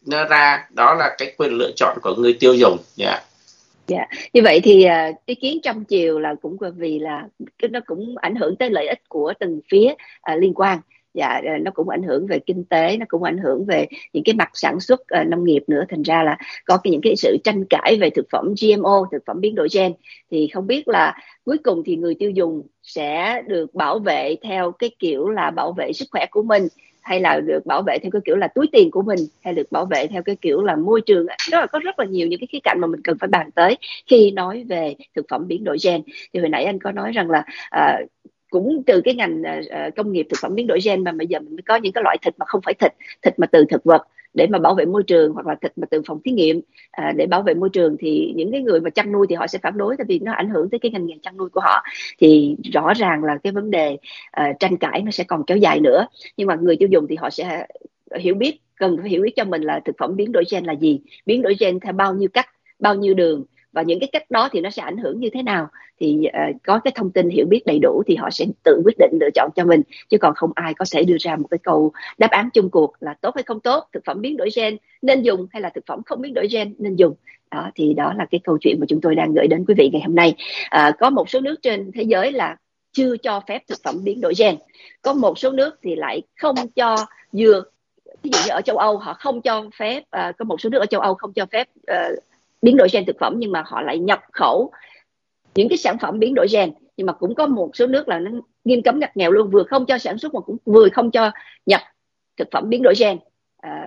ra. Đó là cái quyền lựa chọn của người tiêu dùng. Yeah. Dạ, như vậy thì uh, ý kiến trong chiều là cũng vì là cái nó cũng ảnh hưởng tới lợi ích của từng phía uh, liên quan. Dạ, nó cũng ảnh hưởng về kinh tế, nó cũng ảnh hưởng về những cái mặt sản xuất uh, nông nghiệp nữa. Thành ra là có cái, những cái sự tranh cãi về thực phẩm giê em ô, thực phẩm biến đổi gen. Thì không biết là cuối cùng thì người tiêu dùng sẽ được bảo vệ theo cái kiểu là bảo vệ sức khỏe của mình, hay là được bảo vệ theo cái kiểu là túi tiền của mình, hay được bảo vệ theo cái kiểu là môi trường. Đó là có rất là nhiều những cái khía cạnh mà mình cần phải bàn tới khi nói về thực phẩm biến đổi gen. Thì hồi nãy anh có nói rằng là à, cũng từ cái ngành à, công nghiệp thực phẩm biến đổi gen mà bây giờ mình có những cái loại thịt mà không phải thịt, thịt mà từ thực vật để mà bảo vệ môi trường, hoặc là thịt mà từ phòng thí nghiệm à, để bảo vệ môi trường. Thì những cái người mà chăn nuôi thì họ sẽ phản đối, tại vì nó ảnh hưởng tới cái ngành nghề chăn nuôi của họ. Thì rõ ràng là cái vấn đề à, tranh cãi nó sẽ còn kéo dài nữa. Nhưng mà người tiêu dùng thì họ sẽ hiểu biết, cần phải hiểu biết cho mình là thực phẩm biến đổi gen là gì, biến đổi gen theo bao nhiêu cách, bao nhiêu đường, và những cái cách đó thì nó sẽ ảnh hưởng như thế nào. Thì uh, có cái thông tin hiểu biết đầy đủ thì họ sẽ tự quyết định lựa chọn cho mình, chứ còn không ai có thể đưa ra một cái câu đáp án chung cuộc là tốt hay không tốt, thực phẩm biến đổi gen nên dùng hay là thực phẩm không biến đổi gen nên dùng. Đó, thì đó là cái câu chuyện mà chúng tôi đang gửi đến quý vị ngày hôm nay. Uh, có một số nước trên thế giới là chưa cho phép thực phẩm biến đổi gen, có một số nước thì lại không cho vừa, ví dụ như ở châu Âu họ không cho phép, uh, có một số nước ở châu Âu không cho phép uh, biến đổi gen thực phẩm, nhưng mà họ lại nhập khẩu những cái sản phẩm biến đổi gen. Nhưng mà cũng có một số nước là nó nghiêm cấm ngặt nghèo luôn, vừa không cho sản xuất mà cũng vừa không cho nhập thực phẩm biến đổi gen. À,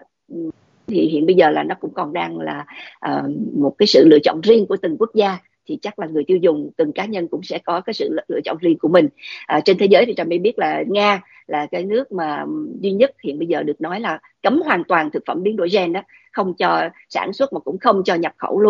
thì hiện bây giờ là nó cũng còn đang là uh, một cái sự lựa chọn riêng của từng quốc gia. Thì chắc là người tiêu dùng, từng cá nhân cũng sẽ có cái sự lựa chọn riêng của mình. À, trên thế giới thì Trâm biết là Nga là cái nước mà duy nhất hiện bây giờ được nói là cấm hoàn toàn thực phẩm biến đổi gen đó, không cho sản xuất mà cũng không cho nhập khẩu luôn.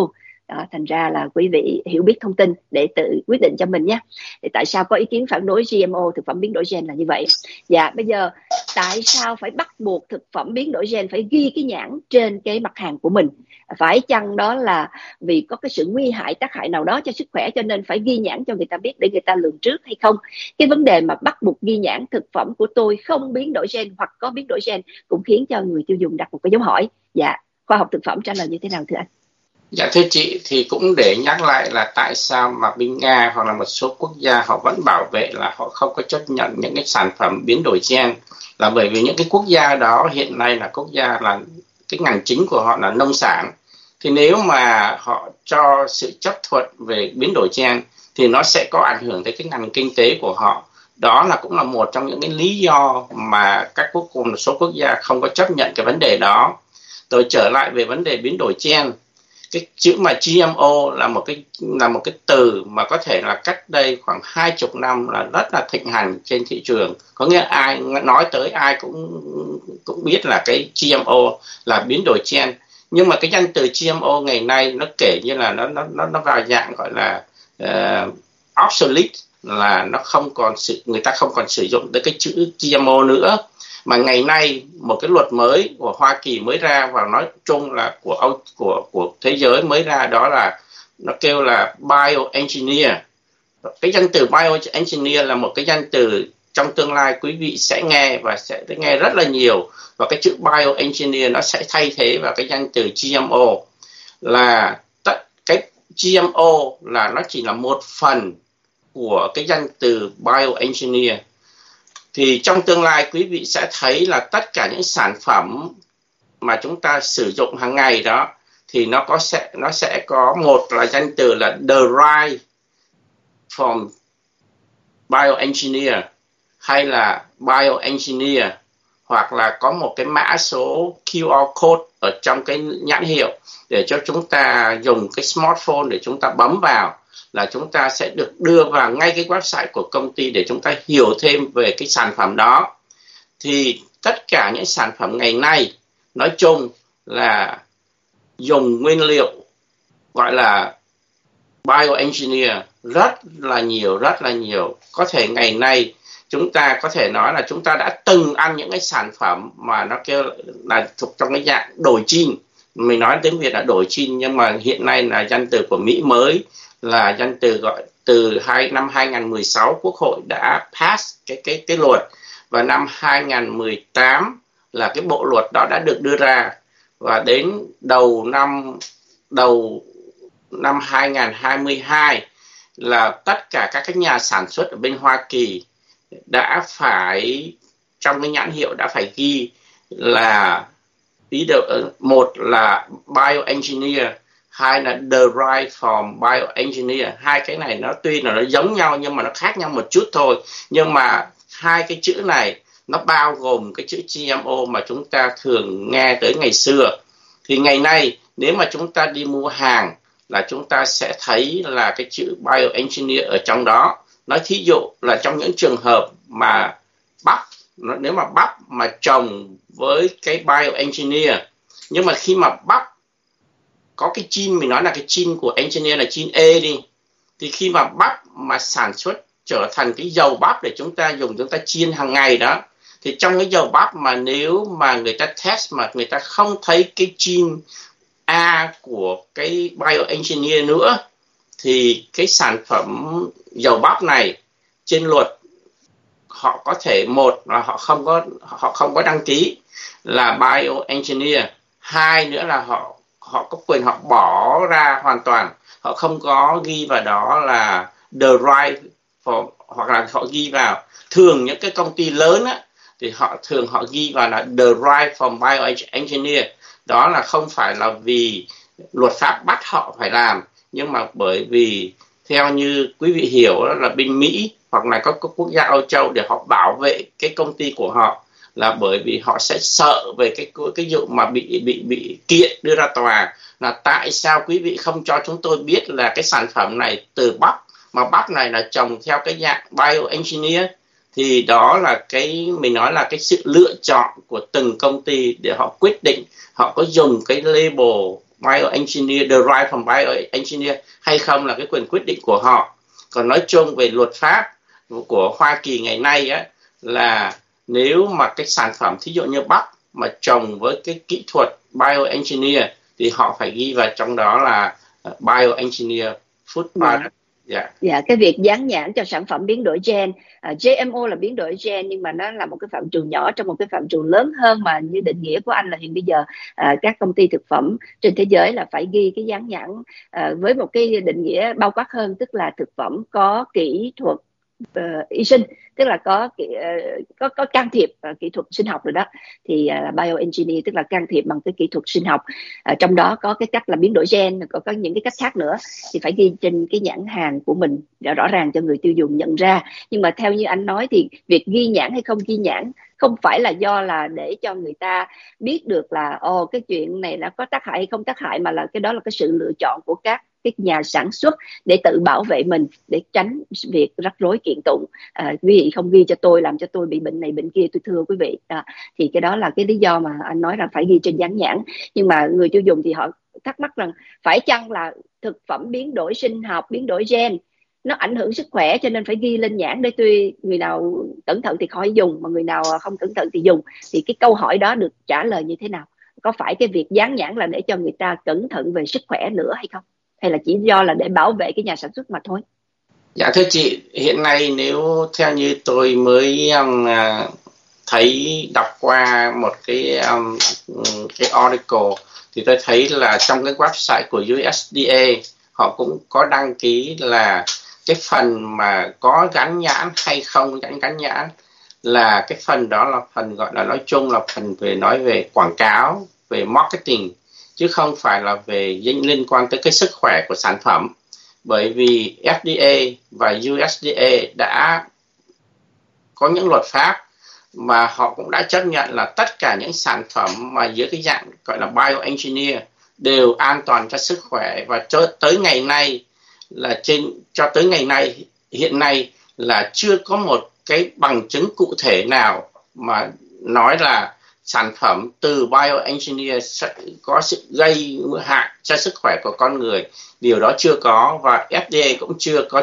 Đó, thành ra là quý vị hiểu biết thông tin để tự quyết định cho mình nhé. Thì tại sao có ý kiến phản đối giê em ô, thực phẩm biến đổi gen là như vậy? Dạ, bây giờ tại sao phải bắt buộc thực phẩm biến đổi gen phải ghi cái nhãn trên cái mặt hàng của mình? Phải chăng đó là vì có cái sự nguy hại, tác hại nào đó cho sức khỏe cho nên phải ghi nhãn cho người ta biết để người ta lường trước hay không? Cái vấn đề mà bắt buộc ghi nhãn thực phẩm của tôi không biến đổi gen hoặc có biến đổi gen cũng khiến cho người tiêu dùng đặt một cái dấu hỏi. Dạ, khoa học thực phẩm trả lời như thế nào thưa anh? Dạ thưa chị, thì cũng để nhắc lại là tại sao mà bên Nga hoặc là một số quốc gia họ vẫn bảo vệ là họ không có chấp nhận những cái sản phẩm biến đổi gen, là bởi vì những cái quốc gia đó hiện nay là quốc gia là cái ngành chính của họ là nông sản. Thì nếu mà họ cho sự chấp thuận về biến đổi gen thì nó sẽ có ảnh hưởng tới cái ngành kinh tế của họ. Đó là cũng là một trong những cái lý do mà các quốc một số quốc gia không có chấp nhận cái vấn đề đó. Rồi trở lại về vấn đề biến đổi gen, cái chữ mà giê em ô là một cái là một cái từ mà có thể là cách đây khoảng hai chục năm là rất là thịnh hành trên thị trường. Có nghĩa ai nói tới ai cũng cũng biết là cái giê em ô là biến đổi gen. Nhưng mà cái danh từ giê em ô ngày nay nó kể như là nó nó nó nó vào dạng gọi là uh, obsolete, là nó không còn sự người ta không còn sử dụng tới cái chữ giê em ô nữa. Mà ngày nay một cái luật mới của Hoa Kỳ mới ra, và nói chung là của Âu của của thế giới mới ra, đó là nó kêu là bioengineer. Cái danh từ bioengineer là một cái danh từ trong tương lai quý vị sẽ nghe và sẽ nghe rất là nhiều, và cái chữ bioengineer nó sẽ thay thế vào cái danh từ giê em ô. Là tất cái giê em ô là nó chỉ là một phần của cái danh từ bioengineer. Thì trong tương lai quý vị sẽ thấy là tất cả những sản phẩm mà chúng ta sử dụng hàng ngày đó thì nó có sẽ nó sẽ có một là danh từ là derived from bioengineer, hay là bioengineer, hoặc là có một cái mã số quy rờ code ở trong cái nhãn hiệu để cho chúng ta dùng cái smartphone để chúng ta bấm vào, là chúng ta sẽ được đưa vào ngay cái website của công ty để chúng ta hiểu thêm về cái sản phẩm đó. Thì tất cả những sản phẩm ngày nay nói chung là dùng nguyên liệu gọi là bioengineer rất là nhiều, rất là nhiều. Có thể ngày nay chúng ta có thể nói là chúng ta đã từng ăn những cái sản phẩm mà nó kêu là thuộc trong cái dạng đổi gene. Mình nói tiếng Việt là đổi gene, nhưng mà hiện nay là danh từ của Mỹ mới, là danh từ gọi từ hai năm hai không một sáu Quốc hội đã pass cái cái cái luật, và năm hai không một tám là cái bộ luật đó đã được đưa ra, và đến đầu năm đầu năm hai không hai hai là tất cả các cái nhà sản xuất ở bên Hoa Kỳ đã phải trong cái nhãn hiệu đã phải ghi là ý được một là bioengineer, hai là derived from bioengineer. Hai cái này nó tuy là nó giống nhau nhưng mà nó khác nhau một chút thôi, nhưng mà hai cái chữ này nó bao gồm cái chữ giê em ô mà chúng ta thường nghe tới ngày xưa. Thì ngày nay nếu mà chúng ta đi mua hàng là chúng ta sẽ thấy là cái chữ bioengineer ở trong đó. Nói thí dụ là trong những trường hợp mà bắp, nếu mà bắp mà trồng với cái bioengineer, nhưng mà khi mà bắp có cái gene, mình nói là cái gene của engineer là gene A đi, thì khi mà bắp mà sản xuất trở thành cái dầu bắp để chúng ta dùng, chúng ta chiên hàng ngày đó, thì trong cái dầu bắp mà nếu mà người ta test mà người ta không thấy cái gene A của cái bioengineer nữa, thì cái sản phẩm dầu bắp này trên luật họ có thể, một là họ không có họ không có đăng ký là bioengineer, hai nữa là họ họ có quyền họ bỏ ra hoàn toàn, họ không có ghi vào đó là derived from, hoặc là họ ghi vào, thường những cái công ty lớn á thì họ thường họ ghi vào là derived from bioengineer. Đó là không phải là vì luật pháp bắt họ phải làm, nhưng mà bởi vì theo như quý vị hiểu đó là bên Mỹ hoặc là các quốc gia Âu Châu để họ bảo vệ cái công ty của họ, là bởi vì họ sẽ sợ về cái cái vụ mà bị bị bị kiện đưa ra tòa, là tại sao quý vị không cho chúng tôi biết là cái sản phẩm này từ bắp, mà bắp này là trồng theo cái dạng bioengineer. Thì đó là cái mình nói là cái sự lựa chọn của từng công ty để họ quyết định họ có dùng cái label bioengineer, derived from bioengineer hay không là cái quyền quyết định của họ. Còn nói chung về luật pháp của Hoa Kỳ ngày nay á, là nếu mà cái sản phẩm thí dụ như bắp mà trồng với cái kỹ thuật bioengineer thì họ phải ghi vào trong đó là bioengineer food product. Dạ, dạ, cái việc dán nhãn cho sản phẩm biến đổi gen, uh, G M O là biến đổi gen, nhưng mà nó là một cái phạm trù nhỏ trong một cái phạm trù lớn hơn mà như định nghĩa của anh là hiện bây giờ uh, các công ty thực phẩm trên thế giới là phải ghi cái dán nhãn uh, với một cái định nghĩa bao quát hơn, tức là thực phẩm có kỹ thuật uh, y sinh, tức là có uh, có có can thiệp uh, kỹ thuật sinh học rồi đó, thì uh, bioengineer tức là can thiệp bằng cái kỹ thuật sinh học, uh, trong đó có cái cách là biến đổi gen, có có những cái cách khác nữa thì phải ghi trên cái nhãn hàng của mình để rõ ràng cho người tiêu dùng nhận ra. Nhưng mà theo như anh nói thì việc ghi nhãn hay không ghi nhãn không phải là do là để cho người ta biết được là ồ oh, cái chuyện này nó có tác hại hay không tác hại, mà là cái đó là cái sự lựa chọn của các cái nhà sản xuất để tự bảo vệ mình, để tránh việc rắc rối kiện tụng. À, quý vị không ghi cho tôi làm cho tôi bị bệnh này bệnh kia, tôi thưa quý vị. À, thì cái đó là cái lý do mà anh nói là phải ghi trên dán nhãn. Nhưng mà người tiêu dùng thì họ thắc mắc rằng phải chăng là thực phẩm biến đổi sinh học, biến đổi gen nó ảnh hưởng sức khỏe cho nên phải ghi lên nhãn để tuy người nào cẩn thận thì khỏi dùng, mà người nào không cẩn thận thì dùng. Thì cái câu hỏi đó được trả lời như thế nào? Có phải cái việc dán nhãn là để cho người ta cẩn thận về sức khỏe nữa hay không? Hay là chỉ do là để bảo vệ cái nhà sản xuất mà thôi? Dạ thưa chị, hiện nay nếu theo như tôi mới um, thấy đọc qua một cái um, cái article thì tôi thấy là trong cái website của U S D A họ cũng có đăng ký là cái phần mà có gắn nhãn hay không gắn gắn nhãn là cái phần đó là phần gọi là nói chung là phần về nói về quảng cáo, về marketing, chứ không phải là về liên quan tới cái sức khỏe của sản phẩm. Bởi vì F D A và U S D A đã có những luật pháp mà họ cũng đã chấp nhận là tất cả những sản phẩm mà dưới cái dạng gọi là bioengineer đều an toàn cho sức khỏe. Và cho tới ngày nay là trên cho tới ngày nay hiện nay là chưa có một cái bằng chứng cụ thể nào mà nói là sản phẩm từ bioengineer sẽ có sự gây hại cho sức khỏe của con người. Điều đó chưa có, và F D A cũng chưa có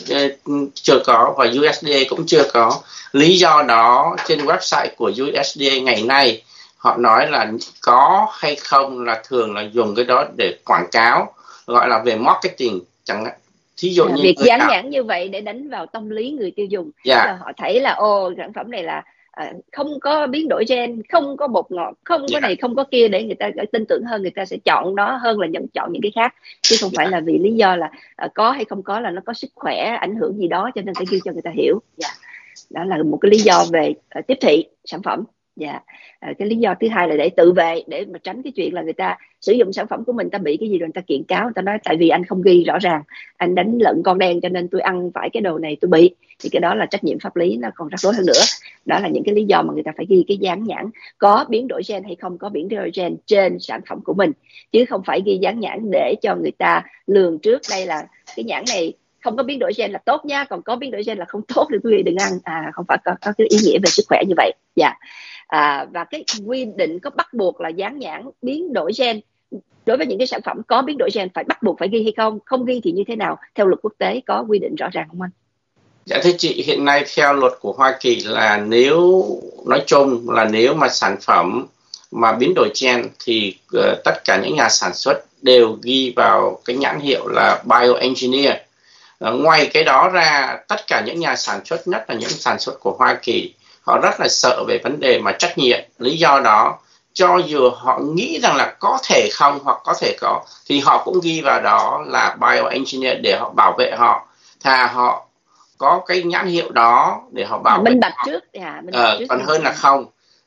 chưa có và U S D A cũng chưa có. Lý do đó trên website của U S D A ngày nay họ nói là có hay không là thường là dùng cái đó để quảng cáo, gọi là về marketing chẳng hạn. Thí dụ à, như việc dán nhãn như vậy để đánh vào tâm lý người tiêu dùng. Yeah. Là họ thấy là ô sản phẩm này là à, không có biến đổi gen, không có bột ngọt, không có yeah. này không có kia, để người ta tin tưởng hơn, người ta sẽ chọn nó hơn là nhận chọn những cái khác, chứ không yeah. phải là vì lý do là à, có hay không có là nó có sức khỏe ảnh hưởng gì đó cho nên phải ghi cho người ta hiểu. Yeah. Đó là một cái lý do về uh, tiếp thị sản phẩm. Dạ, à, cái lý do thứ hai là để tự vệ, để mà tránh cái chuyện là người ta sử dụng sản phẩm của mình, ta bị cái gì rồi người ta kiện cáo, người ta nói tại vì anh không ghi rõ ràng, anh đánh lợn con đen cho nên tôi ăn phải cái đồ này tôi bị, thì cái đó là trách nhiệm pháp lý nó còn rắc rối hơn nữa. Đó là những cái lý do mà người ta phải ghi cái dán nhãn có biến đổi gen hay không có biến đổi gen trên sản phẩm của mình, chứ không phải ghi dán nhãn để cho người ta lường trước đây là cái nhãn này không có biến đổi gen là tốt nha, còn có biến đổi gen là không tốt thì quý vị đừng ăn. À, không phải có, có cái ý nghĩa về sức khỏe như vậy. Dạ. À, và cái quy định có bắt buộc là dán nhãn biến đổi gen đối với những cái sản phẩm có biến đổi gen phải bắt buộc phải ghi hay không? Không ghi thì như thế nào? Theo luật quốc tế có quy định rõ ràng không anh? Dạ thưa chị, hiện nay theo luật của Hoa Kỳ là nếu nói chung là nếu mà sản phẩm mà biến đổi gen thì uh, tất cả những nhà sản xuất đều ghi vào cái nhãn hiệu là bioengineer. Uh, ngoài cái đó ra, tất cả những nhà sản xuất, nhất là những sản xuất của Hoa Kỳ, họ rất là sợ về vấn đề mà trách nhiệm. Lý do đó, cho dù họ nghĩ rằng là có thể không hoặc có thể có, thì họ cũng ghi vào đó là bioengineer để họ bảo vệ họ. Thà họ có cái nhãn hiệu đó để họ bảo à, vệ minh bạch họ. trước, à, minh Ờ, bạch trước còn hơn là không.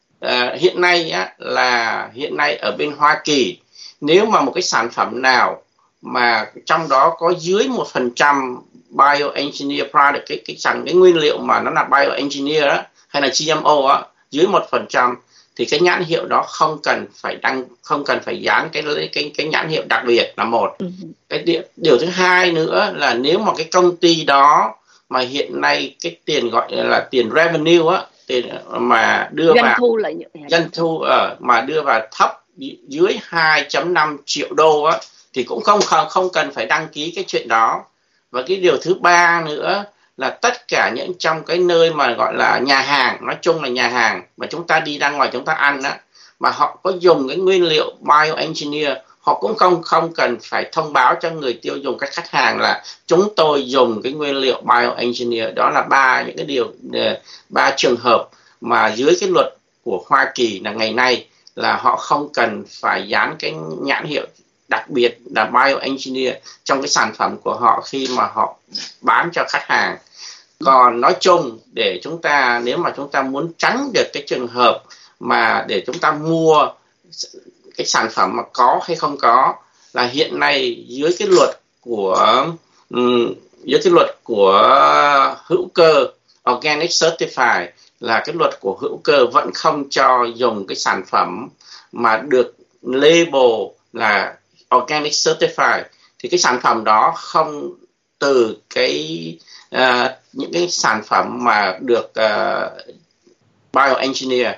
À, hiện nay á, là hiện nay ở bên Hoa Kỳ, nếu mà một cái sản phẩm nào mà trong đó có dưới một phần trăm bioengineer product, cái cái sản cái nguyên liệu mà nó là bioengineer á, hay là G M O á, dưới một phần trăm thì cái nhãn hiệu đó không cần phải đăng, không cần phải dán cái cái cái nhãn hiệu đặc biệt là một. Ừ. Cái điều, điều thứ hai nữa là nếu mà cái công ty đó mà hiện nay cái tiền gọi là tiền revenue á, tiền mà đưa doanh vào thu lợi nhuận, doanh thu ở mà đưa vào thấp dưới hai phẩy năm triệu đô á, thì cũng không, không không cần phải đăng ký cái chuyện đó. Và cái điều thứ ba nữa là tất cả những trong cái nơi mà gọi là nhà hàng, nói chung là nhà hàng mà chúng ta đi ra ngoài chúng ta ăn á, mà họ có dùng cái nguyên liệu bioengineer, họ cũng không không cần phải thông báo cho người tiêu dùng, các khách hàng là chúng tôi dùng cái nguyên liệu bioengineer. Đó là ba những cái điều ba trường hợp mà dưới cái luật của Hoa Kỳ là ngày nay là họ không cần phải dán cái nhãn hiệu đặc biệt là bioengineer trong cái sản phẩm của họ khi mà họ bán cho khách hàng. Còn nói chung, để chúng ta, nếu mà chúng ta muốn tránh được cái trường hợp mà để chúng ta mua cái sản phẩm mà có hay không có, là hiện nay dưới cái luật của um, dưới cái luật của hữu cơ Organic Certified, là cái luật của hữu cơ vẫn không cho dùng cái sản phẩm mà được label là Organic Certified, thì cái sản phẩm đó không từ cái uh, những cái sản phẩm mà được uh, bioengineer.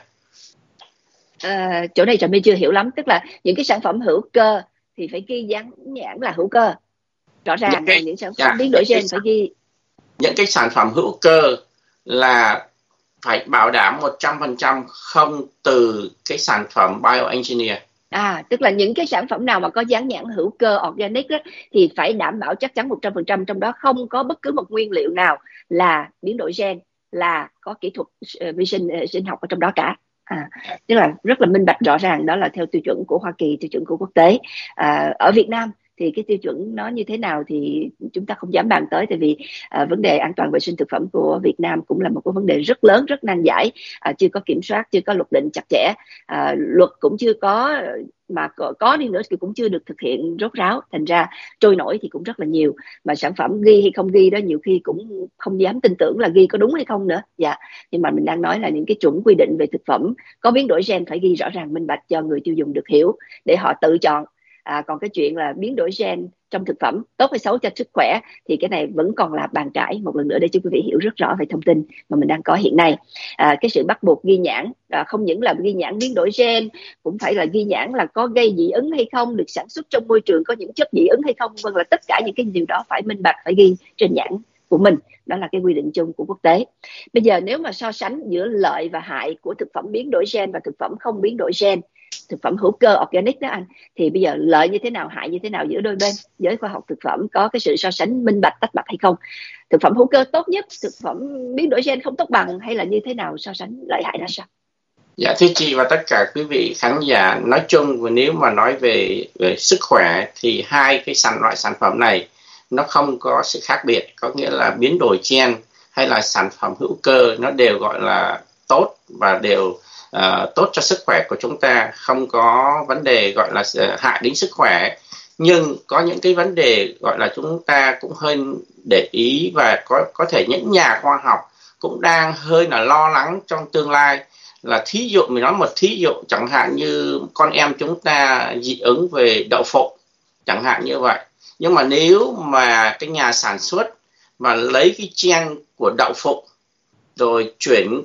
À, chỗ này Trà My chưa hiểu lắm, tức là những cái sản phẩm hữu cơ thì phải ghi dán nhãn là hữu cơ rõ ràng, những, cái, những sản phẩm yeah, biến đổi gen phải ghi. Những cái sản phẩm hữu cơ là phải bảo đảm một trăm phần trăm không từ cái sản phẩm bioengineer. À, tức là những cái sản phẩm nào mà có dán nhãn hữu cơ organic đó, thì phải đảm bảo chắc chắn một trăm phần trăm trong đó không có bất cứ một nguyên liệu nào là biến đổi gen, là có kỹ thuật uh, vi sinh uh, sinh học ở trong đó cả. À, tức là rất là minh bạch rõ ràng, đó là theo tiêu chuẩn của Hoa Kỳ, tiêu chuẩn của quốc tế. À, ở Việt Nam thì cái tiêu chuẩn nó như thế nào thì chúng ta không dám bàn tới, tại vì à, vấn đề an toàn vệ sinh thực phẩm của Việt Nam cũng là một cái vấn đề rất lớn, rất nan giải, à, chưa có kiểm soát, chưa có luật định chặt chẽ, à, luật cũng chưa có, mà có, có đi nữa thì cũng chưa được thực hiện rốt ráo, thành ra trôi nổi thì cũng rất là nhiều, mà sản phẩm ghi hay không ghi đó nhiều khi cũng không dám tin tưởng là ghi có đúng hay không nữa. Dạ, nhưng mà mình đang nói là những cái chuẩn quy định về thực phẩm có biến đổi gen phải ghi rõ ràng minh bạch cho người tiêu dùng được hiểu để họ tự chọn. À, còn cái chuyện là biến đổi gen trong thực phẩm tốt hay xấu cho sức khỏe thì cái này vẫn còn là bàn cãi. Một lần nữa để cho quý vị hiểu rất rõ về thông tin mà mình đang có hiện nay. À, cái sự bắt buộc ghi nhãn, à, không những là ghi nhãn biến đổi gen, cũng phải là ghi nhãn là có gây dị ứng hay không, được sản xuất trong môi trường có những chất dị ứng hay không, vâng, là tất cả những cái điều đó phải minh bạch, phải ghi trên nhãn của mình. Đó là cái quy định chung của quốc tế. Bây giờ nếu mà so sánh giữa lợi và hại của thực phẩm biến đổi gen và thực phẩm không biến đổi gen, thực phẩm hữu cơ organic đó anh, thì bây giờ lợi như thế nào, hại như thế nào giữa đôi bên? Giới khoa học thực phẩm có cái sự so sánh minh bạch tách bạch hay không? Thực phẩm hữu cơ tốt nhất, thực phẩm biến đổi gen không tốt bằng, hay là như thế nào, so sánh lợi hại ra sao? Dạ thưa chị và tất cả quý vị khán giả, nói chung và nếu mà nói về, về sức khỏe thì hai cái sản loại sản phẩm này nó không có sự khác biệt, có nghĩa là biến đổi gen hay là sản phẩm hữu cơ nó đều gọi là tốt và đều uh, tốt cho sức khỏe của chúng ta, không có vấn đề gọi là uh, hại đến sức khỏe. Nhưng có những cái vấn đề gọi là chúng ta cũng hơi để ý, và có có thể những nhà khoa học cũng đang hơi là lo lắng trong tương lai. Là thí dụ, mình nói một thí dụ chẳng hạn như con em chúng ta dị ứng về đậu phộng chẳng hạn như vậy, nhưng mà nếu mà cái nhà sản xuất mà lấy cái gen của đậu phộng rồi chuyển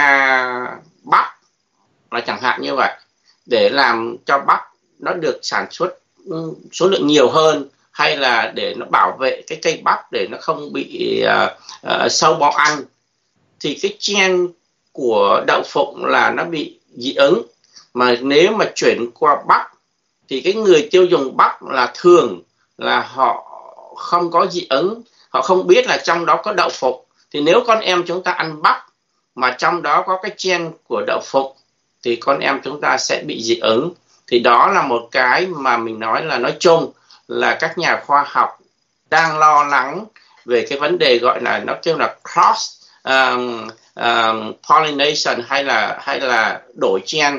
qua bắp là chẳng hạn như vậy, để làm cho bắp nó được sản xuất số lượng nhiều hơn, hay là để nó bảo vệ cái cây bắp để nó không bị uh, uh, sâu bọ ăn, thì cái gen của đậu phộng là nó bị dị ứng. Mà nếu mà chuyển qua bắp thì cái người tiêu dùng bắp là thường là họ không có dị ứng, họ không biết là trong đó có đậu phộng. Thì nếu con em chúng ta ăn bắp mà trong đó có cái gen của đậu phộng thì con em chúng ta sẽ bị dị ứng. Thì đó là một cái mà mình nói là nói chung là các nhà khoa học đang lo lắng về cái vấn đề gọi là nó kêu là cross um, um, pollination, hay là hay là đổi gen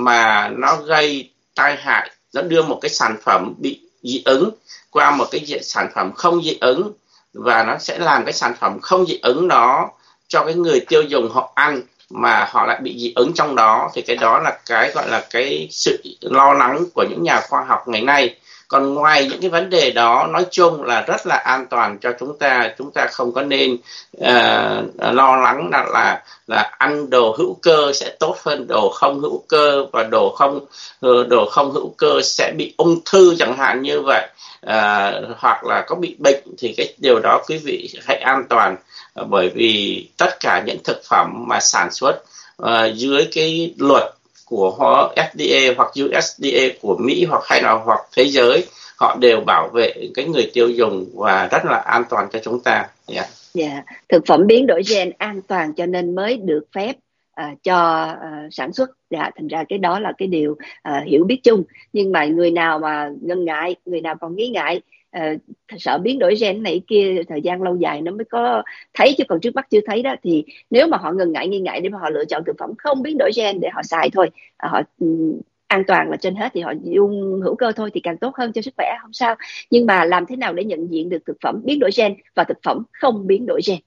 mà nó gây tai hại, nó đưa một cái sản phẩm bị dị ứng qua một cái sản phẩm không dị ứng, và nó sẽ làm cái sản phẩm không dị ứng đó cho cái người tiêu dùng họ ăn mà họ lại bị dị ứng trong đó. Thì cái đó là cái gọi là cái sự lo lắng của những nhà khoa học ngày nay. Còn ngoài những cái vấn đề đó, nói chung là rất là an toàn cho chúng ta. Chúng ta không có nên uh, lo lắng là, là là ăn đồ hữu cơ sẽ tốt hơn đồ không hữu cơ, và đồ không đồ không hữu cơ sẽ bị ung thư chẳng hạn như vậy, uh, hoặc là có bị bệnh. Thì cái điều đó quý vị hãy an toàn, uh, bởi vì tất cả những thực phẩm mà sản xuất uh, dưới cái luật của F D A hoặc U S D A của Mỹ hoặc hay nào hoặc thế giới, họ đều bảo vệ cái người tiêu dùng và rất là an toàn cho chúng ta. Yeah. Yeah. Thực phẩm biến đổi gen an toàn cho nên mới được phép uh, cho uh, sản xuất. Dạ, thành ra cái đó là cái điều uh, hiểu biết chung. Nhưng mà người nào mà ngần ngại, người nào còn nghi ngại, uh, sợ biến đổi gen này kia, thời gian lâu dài nó mới có thấy, chứ còn trước mắt chưa thấy đó, thì nếu mà họ ngần ngại nghi ngại để mà họ lựa chọn thực phẩm không biến đổi gen để họ xài thôi, uh, họ um, an toàn là trên hết, thì họ dùng hữu cơ thôi thì càng tốt hơn cho sức khỏe, không sao. Nhưng mà làm thế nào để nhận diện được thực phẩm biến đổi gen và thực phẩm không biến đổi gen?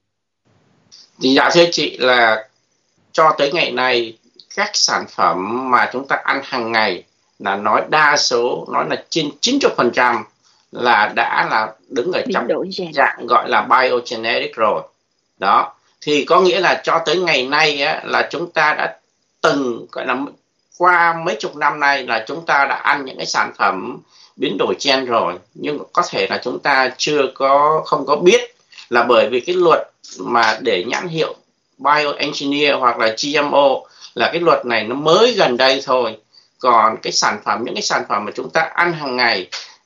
Thì dạ thưa chị, là cho tới ngày nay các sản phẩm mà chúng ta ăn hàng ngày là nói đa số, nói là trên chín mươi phần trăm là đã là đứng ở trong dạng gọi là biogenetic rồi. Đó, thì có nghĩa là cho tới ngày nay á, là chúng ta đã từng gọi là qua mấy chục năm nay là chúng ta đã ăn những cái sản phẩm biến đổi gen rồi, nhưng có thể là chúng ta chưa có không có biết, là bởi vì cái luật mà để nhãn hiệu bioengineer hoặc là G M O là cái luật này nó mới gần đây thôi. Còn cái sản phẩm, những cái sản phẩm mà chúng ta ăn hàng ngày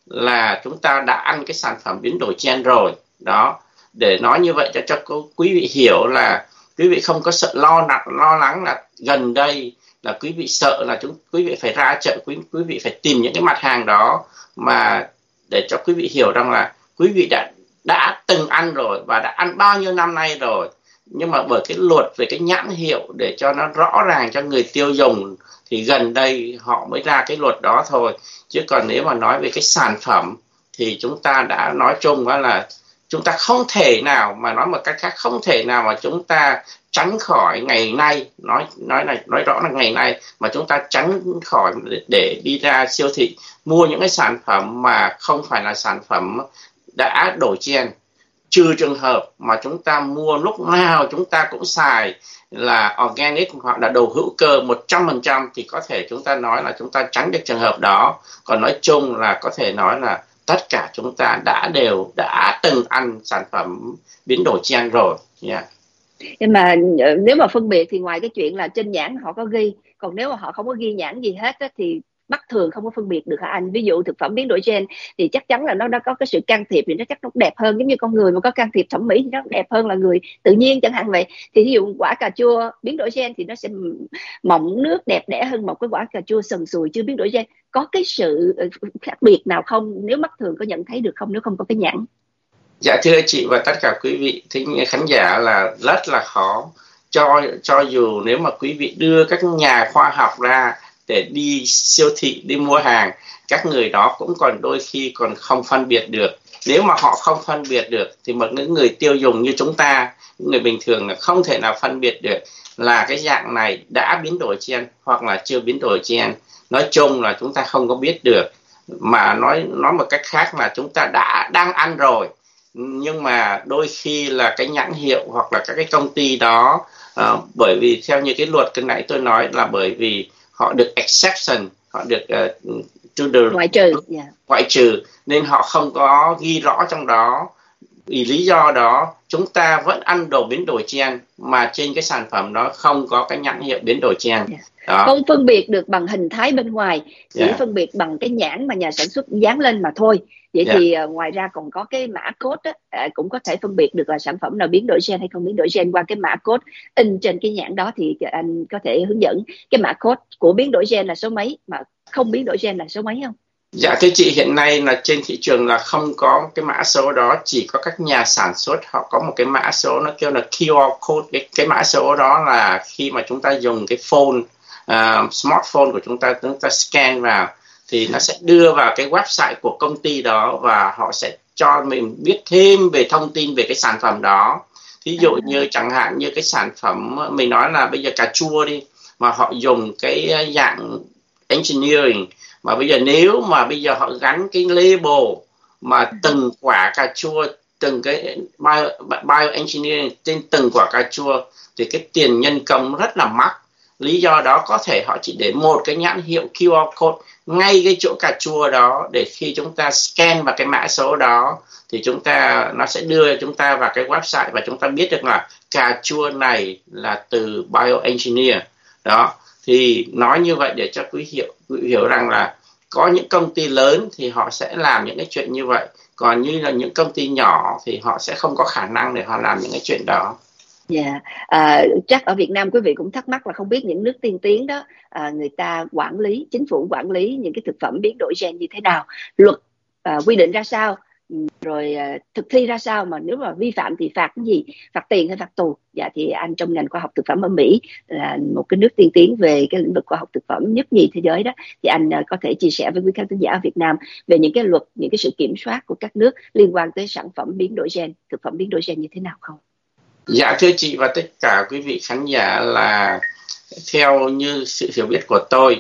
là chúng ta đã ăn cái sản phẩm biến đổi gen rồi. Đó, để nói như vậy cho cho quý vị hiểu là quý vị không có sợ lo nặng lo lắng là gần đây là quý vị sợ là chúng quý vị phải ra chợ, quý quý vị phải tìm những cái mặt hàng đó, mà để cho quý vị hiểu rằng là quý vị đã đã từng ăn rồi và đã ăn bao nhiêu năm nay rồi. Nhưng mà bởi cái luật về cái nhãn hiệu để cho nó rõ ràng cho người tiêu dùng thì gần đây họ mới ra cái luật đó thôi. Chứ còn nếu mà nói về cái sản phẩm thì chúng ta đã nói chung đó là chúng ta không thể nào, mà nói một cách khác, không thể nào mà chúng ta tránh khỏi ngày nay, nói nói này nói rõ là ngày nay mà chúng ta tránh khỏi để, để đi ra siêu thị mua những cái sản phẩm mà không phải là sản phẩm đã đổi gen, trừ trường hợp mà chúng ta mua lúc nào chúng ta cũng xài là organic hoặc là đồ hữu cơ một trăm phần trăm thì có thể chúng ta nói là chúng ta tránh được trường hợp đó. Còn nói chung là có thể nói là tất cả chúng ta đã đều đã từng ăn sản phẩm biến đổi gen rồi. Yeah. Nhưng mà nếu mà phân biệt thì ngoài cái chuyện là trên nhãn họ có ghi, còn nếu mà họ không có ghi nhãn gì hết á, thì mắt thường không có phân biệt được hả anh? Ví dụ thực phẩm biến đổi gen thì chắc chắn là nó đã có cái sự can thiệp thì nó chắc nó đẹp hơn, giống như con người mà có can thiệp thẩm mỹ thì nó đẹp hơn là người tự nhiên chẳng hạn vậy. Thì ví dụ quả cà chua biến đổi gen thì nó sẽ mọng nước đẹp đẽ hơn một cái quả cà chua sần sùi chưa biến đổi gen. Có cái sự khác biệt nào không, nếu mắt thường có nhận thấy được không nếu không có cái nhãn? Dạ thưa chị và tất cả quý vị thính khán giả, là rất là khó, cho cho dù nếu mà quý vị đưa các nhà khoa học ra để đi siêu thị đi mua hàng, các người đó cũng còn đôi khi còn không phân biệt được. Nếu mà họ không phân biệt được thì một những người tiêu dùng như chúng ta, những người bình thường là không thể nào phân biệt được là cái dạng này đã biến đổi gen hoặc là chưa biến đổi gen. Nói chung là chúng ta không có biết được, mà nói nói một cách khác là chúng ta đã đang ăn rồi, nhưng mà đôi khi là cái nhãn hiệu hoặc là các cái công ty đó, uh, bởi vì theo như cái luật cái nãy tôi nói là bởi vì họ được exception, họ được uh, to the, ngoại trừ, yeah. ngoại trừ nên họ không có ghi rõ trong đó. Vì lý do đó chúng ta vẫn ăn đồ biến đổi gen mà trên cái sản phẩm đó không có cái nhãn hiệu biến đổi gen. Yeah. Đó. Không phân biệt được bằng hình thái bên ngoài, chỉ yeah. phân biệt bằng cái nhãn mà nhà sản xuất dán lên mà thôi. Vậy yeah. thì uh, ngoài ra còn có cái mã code á, uh, cũng có thể phân biệt được là sản phẩm nào biến đổi gen hay không biến đổi gen qua cái mã code in trên cái nhãn đó. Thì anh có thể hướng dẫn cái mã code của biến đổi gen là số mấy, mà không biến đổi gen là số mấy không? Dạ thưa chị, hiện nay là trên thị trường là không có cái mã số đó, chỉ có các nhà sản xuất họ có một cái mã số nó kêu là Q R code. Cái, cái mã số đó là khi mà chúng ta dùng cái phone, uh, smartphone của chúng ta, chúng ta scan vào thì nó sẽ đưa vào cái website của công ty đó và họ sẽ cho mình biết thêm về thông tin về cái sản phẩm đó. Thí dụ như chẳng hạn như cái sản phẩm mình nói là bây giờ cà chua đi, mà họ dùng cái dạng engineering Mà bây giờ nếu mà bây giờ họ gắn cái label mà từng quả cà chua, từng cái bio, bioengineering trên từng quả cà chua, thì cái tiền nhân công rất là mắc. Lý do đó có thể họ chỉ để một cái nhãn hiệu quy rờ code ngay cái chỗ cà chua đó, để khi chúng ta scan vào cái mã số đó thì chúng ta nó sẽ đưa chúng ta vào cái website và chúng ta biết được là cà chua này là từ bioengineer đó. Thì nói như vậy để cho quý hiểu quý hiểu rằng là có những công ty lớn thì họ sẽ làm những cái chuyện như vậy, còn như là những công ty nhỏ thì họ sẽ không có khả năng để họ làm những cái chuyện đó. Dạ, yeah. à, chắc ở Việt Nam quý vị cũng thắc mắc là không biết những nước tiên tiến đó, à, người ta quản lý, chính phủ quản lý những cái thực phẩm biến đổi gen như thế nào, luật à, quy định ra sao, rồi à, thực thi ra sao, mà nếu mà vi phạm thì phạt cái gì, phạt tiền hay phạt tù. Dạ, thì anh trong ngành khoa học thực phẩm ở Mỹ là một cái nước tiên tiến về cái lĩnh vực khoa học thực phẩm nhất nhì thế giới đó, thì anh à, có thể chia sẻ với quý khán thính giả ở Việt Nam về những cái luật, những cái sự kiểm soát của các nước liên quan tới sản phẩm biến đổi gen, thực phẩm biến đổi gen như thế nào không? Dạ thưa chị và tất cả quý vị khán giả, là theo như sự hiểu biết của tôi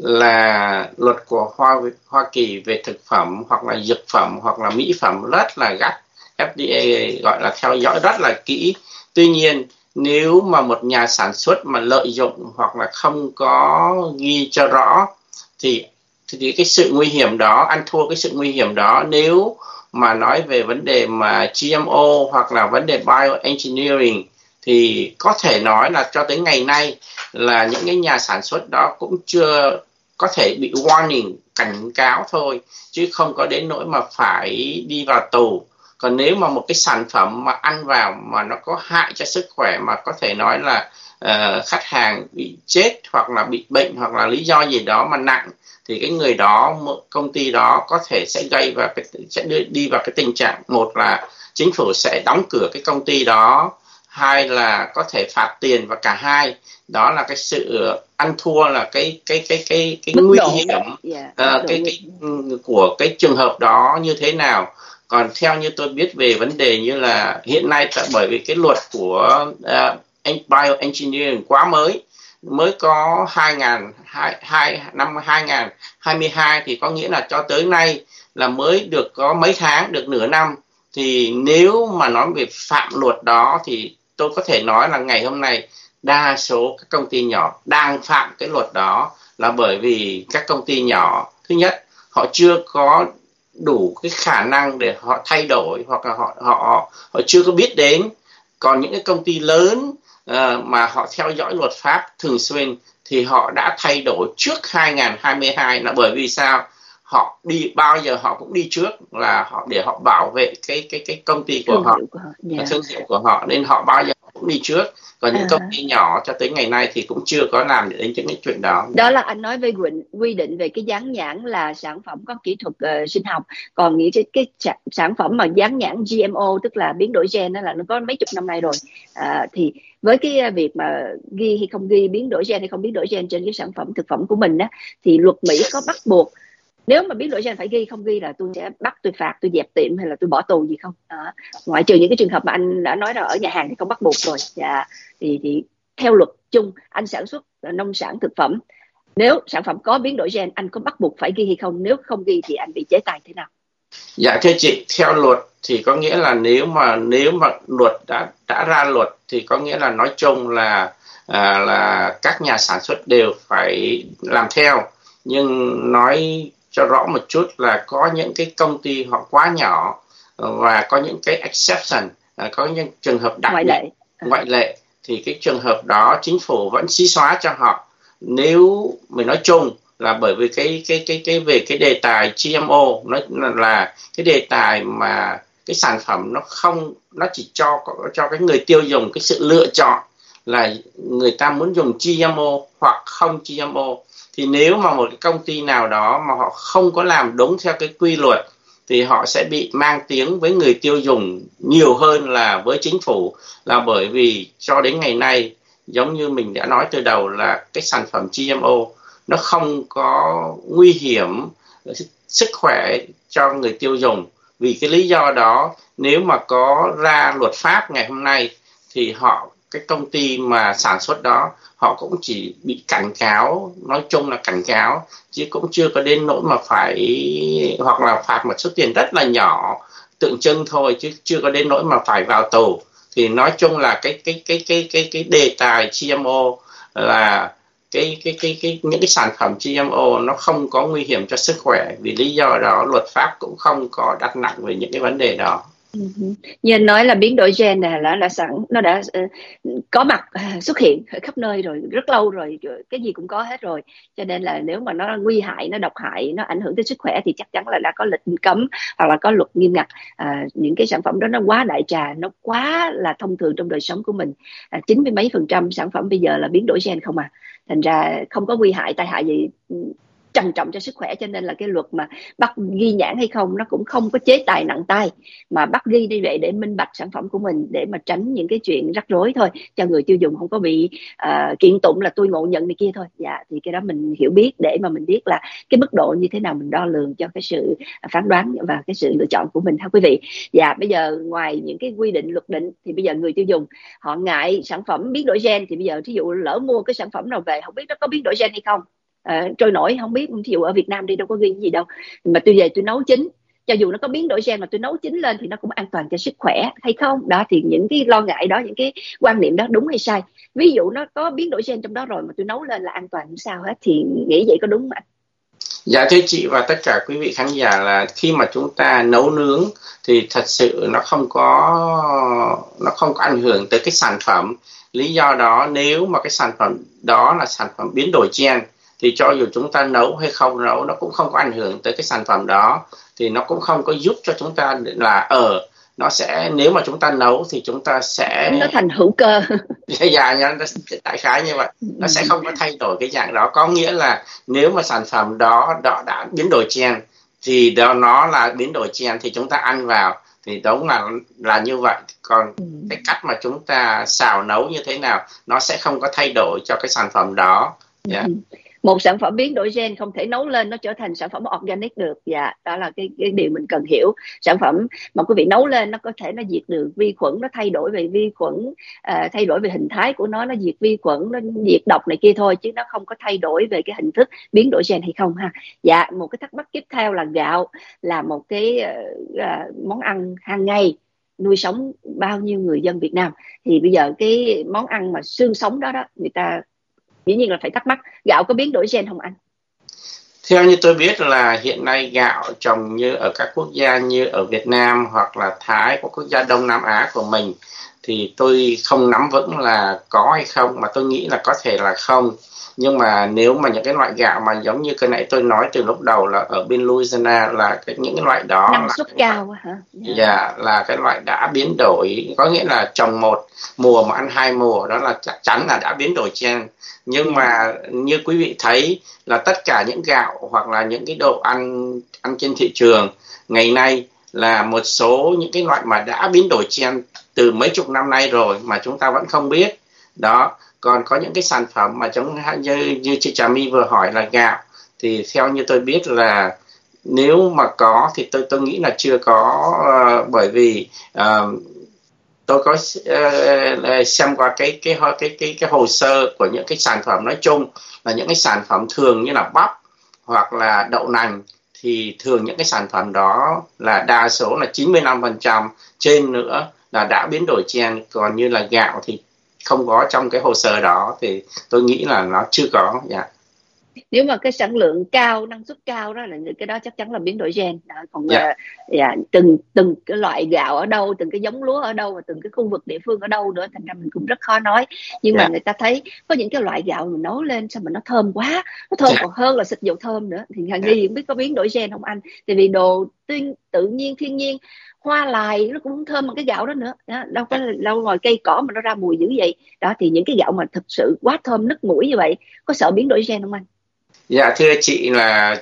là luật của Hoa, Hoa Kỳ về thực phẩm hoặc là dược phẩm hoặc là mỹ phẩm rất là gắt. ép đê a gọi là theo dõi rất là kỹ. Tuy nhiên nếu mà một nhà sản xuất mà lợi dụng hoặc là không có ghi cho rõ thì, thì cái sự nguy hiểm đó, ăn thua cái sự nguy hiểm đó. Nếu mà nói về vấn đề mà giê em ô hoặc là vấn đề bioengineering thì có thể nói là cho tới ngày nay là những cái nhà sản xuất đó cũng chưa có thể bị warning, cảnh cáo thôi, chứ không có đến nỗi mà phải đi vào tù. Còn nếu mà một cái sản phẩm mà ăn vào mà nó có hại cho sức khỏe, mà có thể nói là uh, khách hàng bị chết hoặc là bị bệnh hoặc là lý do gì đó mà nặng, thì cái người đó, công ty đó có thể sẽ gây vào cái, sẽ đưa, đi vào cái tình trạng, một là chính phủ sẽ đóng cửa cái công ty đó, hai là có thể phạt tiền, và cả hai đó là cái sự ăn thua, là cái cái cái cái cái Mức nguy độ, hiểm yeah, uh, cái cái, cái của cái trường hợp đó như thế nào. Còn theo như tôi biết về vấn đề như là hiện nay, bởi vì cái luật của uh, bioengineering quá mới, mới có hai nghìn hai năm hai nghìn hai mươi hai, thì có nghĩa là cho tới nay là mới được có mấy tháng, được nửa năm. Thì nếu mà nói về phạm luật đó thì tôi có thể nói là ngày hôm nay đa số các công ty nhỏ đang phạm cái luật đó, là bởi vì các công ty nhỏ, thứ nhất họ chưa có đủ cái khả năng để họ thay đổi, hoặc là họ họ họ chưa có biết đến. Còn những cái công ty lớn uh, mà họ theo dõi luật pháp thường xuyên thì họ đã thay đổi trước hai nghìn hai mươi hai, là bởi vì sao? Họ đi bao giờ họ cũng đi trước, là họ để họ bảo vệ cái cái cái công ty của thương họ, hiệu của họ. Yeah. thương hiệu của họ, nên họ bao giờ cũng đi trước. Còn những à. công ty nhỏ cho tới ngày nay thì cũng chưa có làm đến những cái chuyện đó. Đó là anh nói về quy định về cái dán nhãn là sản phẩm có kỹ thuật uh, sinh học. Còn những cái, cái sản phẩm mà dán nhãn giê em ô, tức là biến đổi gen, đó là nó có mấy chục năm nay rồi. À, thì với cái việc mà ghi hay không ghi biến đổi gen hay không biến đổi gen trên cái sản phẩm thực phẩm của mình á, thì luật Mỹ có bắt buộc nếu mà biến đổi gen phải ghi, không ghi là tôi sẽ bắt, tôi phạt, tôi dẹp tiệm hay là tôi bỏ tù gì không? À, ngoại trừ những cái trường hợp mà anh đã nói là ở nhà hàng thì không bắt buộc rồi. Dạ, thì, thì theo luật chung, anh sản xuất nông sản thực phẩm, nếu sản phẩm có biến đổi gen, anh có bắt buộc phải ghi hay không? Nếu không ghi thì anh bị chế tài thế nào? Dạ thưa chị, theo luật thì có nghĩa là nếu mà nếu mà luật đã đã ra luật thì có nghĩa là nói chung là à, là các nhà sản xuất đều phải làm theo. Nhưng nói cho rõ một chút là có những cái công ty họ quá nhỏ và có những cái exception, có những trường hợp đặc ngoại biệt, lệ. À. ngoại lệ thì cái trường hợp đó chính phủ vẫn xí xóa cho họ. Nếu mình nói chung là bởi vì cái cái cái cái về cái đề tài giê em ô, nó là cái đề tài mà cái sản phẩm nó không, nó chỉ cho cho cái người tiêu dùng cái sự lựa chọn là người ta muốn dùng giê em ô hoặc không giê em ô. Thì nếu mà một cái công ty nào đó mà họ không có làm đúng theo cái quy luật thì họ sẽ bị mang tiếng với người tiêu dùng nhiều hơn là với chính phủ, là bởi vì cho đến ngày nay, giống như mình đã nói từ đầu, là cái sản phẩm giê em ô nó không có nguy hiểm sức khỏe cho người tiêu dùng. Vì cái lý do đó, nếu mà có ra luật pháp ngày hôm nay thì họ cái công ty mà sản xuất đó họ cũng chỉ bị cảnh cáo, nói chung là cảnh cáo, chứ cũng chưa có đến nỗi mà phải, hoặc là phạt một số tiền rất là nhỏ tượng trưng thôi, chứ chưa có đến nỗi mà phải vào tù. Thì nói chung là cái cái cái cái cái cái đề tài giê em ô là cái cái cái cái những cái sản phẩm giê em ô nó không có nguy hiểm cho sức khỏe, vì lý do đó luật pháp cũng không có đặt nặng về những cái vấn đề đó. Uh-huh. Như anh nói là biến đổi gen này là, là sẵn nó đã uh, có mặt uh, xuất hiện ở khắp nơi rồi, rất lâu rồi, cái gì cũng có hết rồi, cho nên là nếu mà nó nguy hại, nó độc hại, nó ảnh hưởng tới sức khỏe thì chắc chắn là đã có lịch cấm hoặc là có luật nghiêm ngặt. Uh, những cái sản phẩm đó nó quá đại trà, nó quá là thông thường trong đời sống của mình. uh, chín mươi mấy phần trăm sản phẩm bây giờ là biến đổi gen không à, thành ra không có nguy hại tai hại gì trầm trọng cho sức khỏe, cho nên là cái luật mà bắt ghi nhãn hay không nó cũng không có chế tài nặng tay, mà bắt ghi như vậy để minh bạch sản phẩm của mình, để mà tránh những cái chuyện rắc rối thôi, cho người tiêu dùng không có bị uh, kiện tụng là tôi ngộ nhận này kia thôi. Dạ, thì cái đó mình hiểu biết để mà mình biết là cái mức độ như thế nào mình đo lường cho cái sự phán đoán và cái sự lựa chọn của mình ha quý vị. Dạ, bây giờ ngoài những cái quy định luật định thì bây giờ người tiêu dùng họ ngại sản phẩm biến đổi gen, thì bây giờ ví dụ lỡ mua cái sản phẩm nào về không biết nó có biến đổi gen hay không, À, trôi nổi không biết, ví dụ ở Việt Nam đi đâu có ghi gì đâu, mà tôi về tôi nấu chín, cho dù nó có biến đổi gen mà tôi nấu chín lên thì nó cũng an toàn cho sức khỏe hay không đó. Thì những cái lo ngại đó, những cái quan niệm đó đúng hay sai? Ví dụ nó có biến đổi gen trong đó rồi mà tôi nấu lên là an toàn không sao hết, thì nghĩ vậy có đúng không ạ? Dạ thưa chị và tất cả quý vị khán giả, là khi mà chúng ta nấu nướng thì thật sự nó không có nó không có ảnh hưởng tới cái sản phẩm. Lý do đó, nếu mà cái sản phẩm đó là sản phẩm biến đổi gen thì cho dù chúng ta nấu hay không nấu nó cũng không có ảnh hưởng tới cái sản phẩm đó, thì nó cũng không có giúp cho chúng ta là ở nó sẽ, nếu mà chúng ta nấu thì chúng ta sẽ nó thành hữu cơ. dạ nha, đại khái như vậy, nó sẽ không có thay đổi cái dạng đó. Có nghĩa là nếu mà sản phẩm đó đó đã biến đổi gen thì đó nó là biến đổi gen thì chúng ta ăn vào thì đúng là là như vậy. Còn ừ. cái cách mà chúng ta xào nấu như thế nào nó sẽ không có thay đổi cho cái sản phẩm đó. Yeah. Ừ. Một sản phẩm biến đổi gen không thể nấu lên nó trở thành sản phẩm organic được. Dạ, đó là cái, cái điều mình cần hiểu. Sản phẩm mà quý vị nấu lên nó có thể nó diệt được vi khuẩn, nó thay đổi về vi khuẩn, uh, thay đổi về hình thái của nó, nó diệt vi khuẩn, nó diệt độc này kia thôi, chứ nó không có thay đổi về cái hình thức biến đổi gen hay không ha. Dạ, một cái thắc mắc tiếp theo là gạo là một cái uh, uh, món ăn hàng ngày nuôi sống bao nhiêu người dân Việt Nam, thì bây giờ cái món ăn mà xương sống đó đó, người ta dĩ nhiên là phải thắc mắc gạo có biến đổi gen không anh? Theo như tôi biết là hiện nay gạo trồng như ở các quốc gia như ở Việt Nam hoặc là Thái, các quốc gia Đông Nam Á của mình, thì tôi không nắm vững là có hay không, mà tôi nghĩ là có thể là không. Nhưng mà nếu mà những cái loại gạo mà giống như cái nãy tôi nói từ lúc đầu là ở bên Louisiana là cái, những cái loại đó năng suất cao hả? Dạ, yeah, là cái loại đã biến đổi, có nghĩa là trồng một mùa mà ăn hai mùa, đó là chắc chắn là đã biến đổi gen. Nhưng mà như quý vị thấy là tất cả những gạo hoặc là những cái đồ ăn ăn trên thị trường ngày nay là một số những cái loại mà đã biến đổi gen từ mấy chục năm nay rồi mà chúng ta vẫn không biết. Đó, còn có những cái sản phẩm mà giống như, như chị Trà My vừa hỏi là gạo, thì theo như tôi biết là nếu mà có thì tôi tôi nghĩ là chưa có, uh, bởi vì uh, tôi có uh, xem qua cái cái cái cái cái hồ sơ của những cái sản phẩm nói chung là những cái sản phẩm thường như là bắp hoặc là đậu nành, thì thường những cái sản phẩm đó là đa số là chín mươi lăm phần trăm trên nữa là đã biến đổi gen, còn như là gạo thì không có trong cái hồ sơ đó, thì tôi nghĩ là nó chưa có. Dạ. Nếu mà cái sản lượng cao, năng suất cao đó là cái đó chắc chắn là biến đổi gen. Đó, còn yeah. uh, yeah, từng từng cái loại gạo ở đâu, từng cái giống lúa ở đâu và từng cái khu vực địa phương ở đâu nữa, thành ra mình cũng rất khó nói. Nhưng yeah. mà người ta thấy có những cái loại gạo mình nấu lên sao mà nó thơm quá, nó thơm yeah. còn hơn là xịt dầu thơm nữa, thì nghi yeah. không biết có biến đổi gen không anh? Tại vì đồ tuyên, tự nhiên thiên nhiên, hoa lài nó cũng không thơm bằng cái gạo đó nữa. Đó, đâu có đâu ngoài cây cỏ mà nó ra mùi dữ vậy. Đó, thì những cái gạo mà thực sự quá thơm nức mũi như vậy có sợ biến đổi gen không anh? Dạ thưa chị là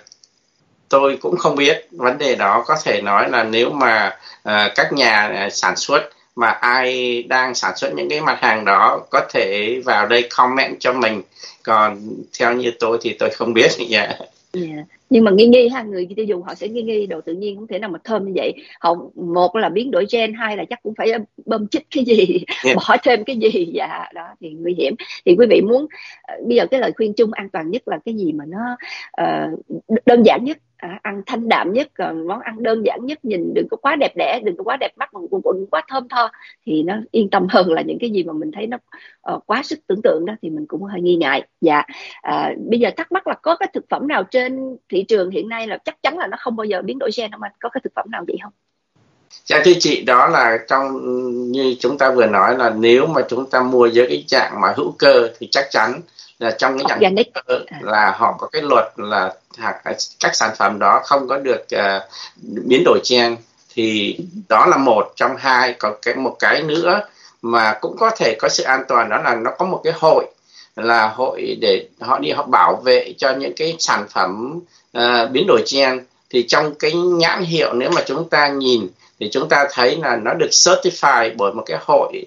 tôi cũng không biết vấn đề đó. Có thể nói là nếu mà uh, các nhà sản xuất mà ai đang sản xuất những cái mặt hàng đó có thể vào đây comment cho mình. Còn theo như tôi thì tôi không biết. Yeah. Yeah. Nhưng mà nghi nghi ha, người tiêu dùng họ sẽ nghi nghi đồ tự nhiên không thể nào mà thơm như vậy. Họ một là biến đổi gen, hai là chắc cũng phải bơm chích cái gì, Yeah. bỏ thêm cái gì, dạ đó thì nguy hiểm. Thì quý vị muốn uh, bây giờ cái lời khuyên chung an toàn nhất là cái gì mà nó uh, đơn giản nhất, à, ăn thanh đạm nhất, còn món ăn đơn giản nhất, nhìn đừng có quá đẹp đẽ, đừng có quá đẹp mắt, đừng có quá thơm tho, thì nó yên tâm hơn là những cái gì mà mình thấy nó uh, quá sức tưởng tượng đó thì mình cũng hơi nghi ngại. Dạ. À, bây giờ thắc mắc là có cái thực phẩm nào trên thị trường hiện nay là chắc chắn là nó không bao giờ biến đổi gen không anh? Có cái thực phẩm nào vậy không? Dạ thưa chị, đó là trong như chúng ta vừa nói là nếu mà chúng ta mua với cái dạng mà hữu cơ thì chắc chắn là trong cái dạng Organic. hữu cơ là họ có cái luật là các sản phẩm đó không có được uh, biến đổi gen, thì đó là một trong hai. Còn cái một cái nữa mà cũng có thể có sự an toàn, đó là nó có một cái hội, là hội để họ đi họ bảo vệ cho những cái sản phẩm uh, biến đổi gen. Thì trong cái nhãn hiệu nếu mà chúng ta nhìn thì chúng ta thấy là nó được certify bởi một cái hội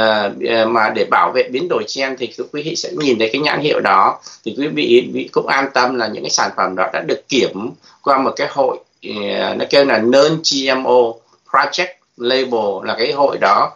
uh, mà để bảo vệ biến đổi gen, thì quý vị sẽ nhìn thấy cái nhãn hiệu đó thì quý vị, vị cũng an tâm là những cái sản phẩm đó đã được kiểm qua một cái hội, uh, nó kêu là non-giê em ô Project Label, là cái hội đó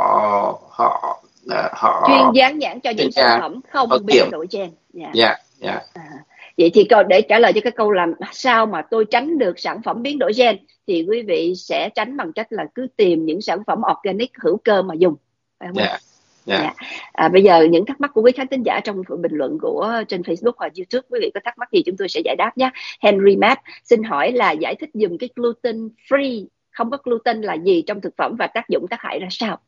họ họ uh, họ chuyên dán nhãn cho những sản phẩm không biến đổi gen. Dạ. Yeah, yeah. À, vậy thì câu để trả lời cho cái câu làm sao mà tôi tránh được sản phẩm biến đổi gen thì quý vị sẽ tránh bằng cách là cứ tìm những sản phẩm organic hữu cơ mà dùng. Phải không? Yeah. Yeah. Yeah. À, bây giờ những thắc mắc của quý khán thính giả trong bình luận của trên Facebook và YouTube, quý vị có thắc mắc gì chúng tôi sẽ giải đáp nhé. Henry Matt xin hỏi là giải thích dùm cái gluten free, không có gluten là gì trong thực phẩm và tác dụng tác hại ra sao?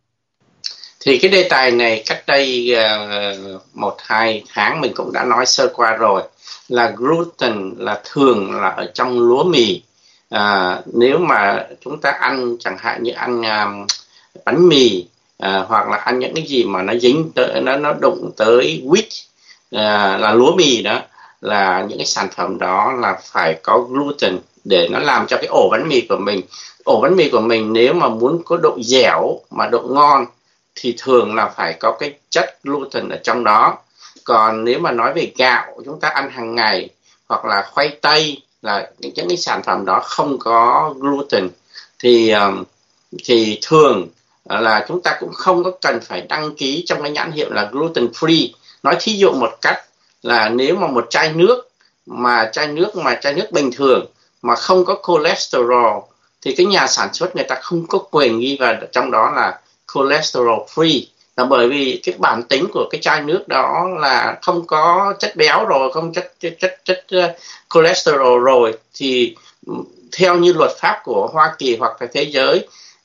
Thì cái đề tài này cách đây uh, một hai tháng mình cũng đã nói sơ qua rồi, là gluten là thường là ở trong lúa mì. À, nếu mà chúng ta ăn chẳng hạn như ăn um, bánh mì uh, hoặc là ăn những cái gì mà nó dính tới, nó nó đụng tới wheat, uh, là lúa mì đó, là những cái sản phẩm đó là phải có gluten để nó làm cho cái ổ bánh mì của mình. Ổ bánh mì của mình nếu mà muốn có độ dẻo mà độ ngon thì thường là phải có cái chất gluten ở trong đó. Còn nếu mà nói về gạo chúng ta ăn hàng ngày hoặc là khoai tây, là những cái sản phẩm đó không có gluten, thì thì thường là chúng ta cũng không có cần phải đăng ký trong cái nhãn hiệu là gluten free. Nói thí dụ một cách là nếu mà một chai nước mà chai nước mà chai nước bình thường mà không có cholesterol thì cái nhà sản xuất người ta không có quyền ghi vào trong đó là cholesterol free, là bởi vì cái bản tính của cái chai nước đó là không có chất béo rồi, không chất chất chất, chất uh, cholesterol rồi, thì theo như luật pháp của Hoa Kỳ hoặc là thế giới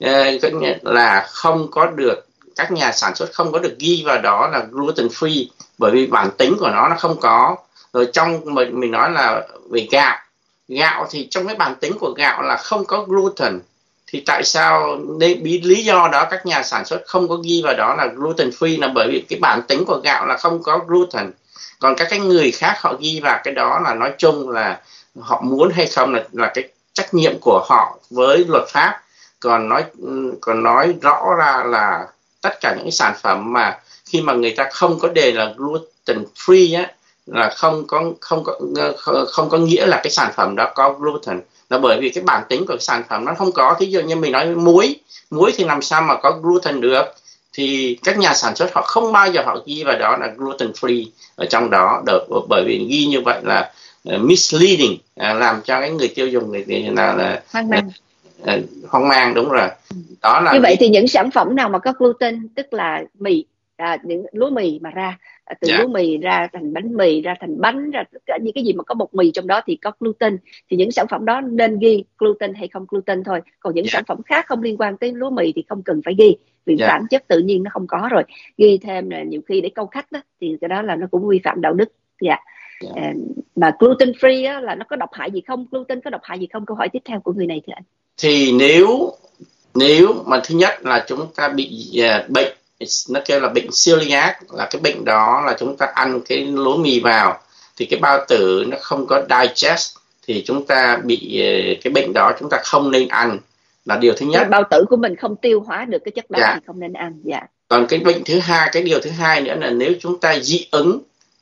uh, là không có được, các nhà sản xuất không có được ghi vào đó là gluten free, bởi vì bản tính của nó nó không có. Rồi trong mình mình nói là về gạo, gạo thì trong cái bản tính của gạo là không có gluten, thì tại sao lý do đó các nhà sản xuất không có ghi vào đó là gluten free, là bởi vì cái bản tính của gạo là không có gluten. Còn các cái người khác họ ghi vào cái đó là nói chung là họ muốn hay không là là cái trách nhiệm của họ với luật pháp. Còn nói còn nói rõ ra là tất cả những cái sản phẩm mà khi mà người ta không có đề là gluten free á, là không có không có không có nghĩa là cái sản phẩm đó có gluten, là bởi vì cái bản tính của cái sản phẩm nó không có. Thí dụ như mình nói muối, muối thì làm sao mà có gluten được, thì các nhà sản xuất họ không bao giờ họ ghi vào đó là gluten free ở trong đó được, bởi vì ghi như vậy là uh, misleading, uh, làm cho cái người tiêu dùng người là, là hoang mang. Uh, hoang mang, đúng rồi. Đó là như vậy thì những sản phẩm nào mà có gluten, tức là mì, à, những lúa mì mà ra từ yeah. lúa mì ra thành bánh mì, ra thành bánh, ra tất cả những cái gì mà có bột mì trong đó thì có gluten, thì những sản phẩm đó nên ghi gluten hay không gluten thôi. Còn những yeah. sản phẩm khác không liên quan tới lúa mì thì không cần phải ghi, vì yeah. bản chất tự nhiên nó không có rồi. Ghi thêm là nhiều khi để câu khách đó, thì cái đó là nó cũng vi phạm đạo đức. Dạ. Yeah. Yeah. Mà gluten free á, là nó có độc hại gì không? Gluten có độc hại gì không? Câu hỏi tiếp theo của người này thưa anh. Thì nếu nếu mà thứ nhất là chúng ta bị uh, bệnh, nó kêu là bệnh celiac, là cái bệnh đó là chúng ta ăn cái lúa mì vào thì cái bao tử nó không có digest, thì chúng ta bị uh, cái bệnh đó chúng ta không nên ăn, là điều thứ nhất. Cái bao tử của mình không tiêu hóa được cái chất đó dạ. thì không nên ăn. Dạ. Còn cái bệnh thứ hai, cái điều thứ hai nữa là nếu chúng ta dị ứng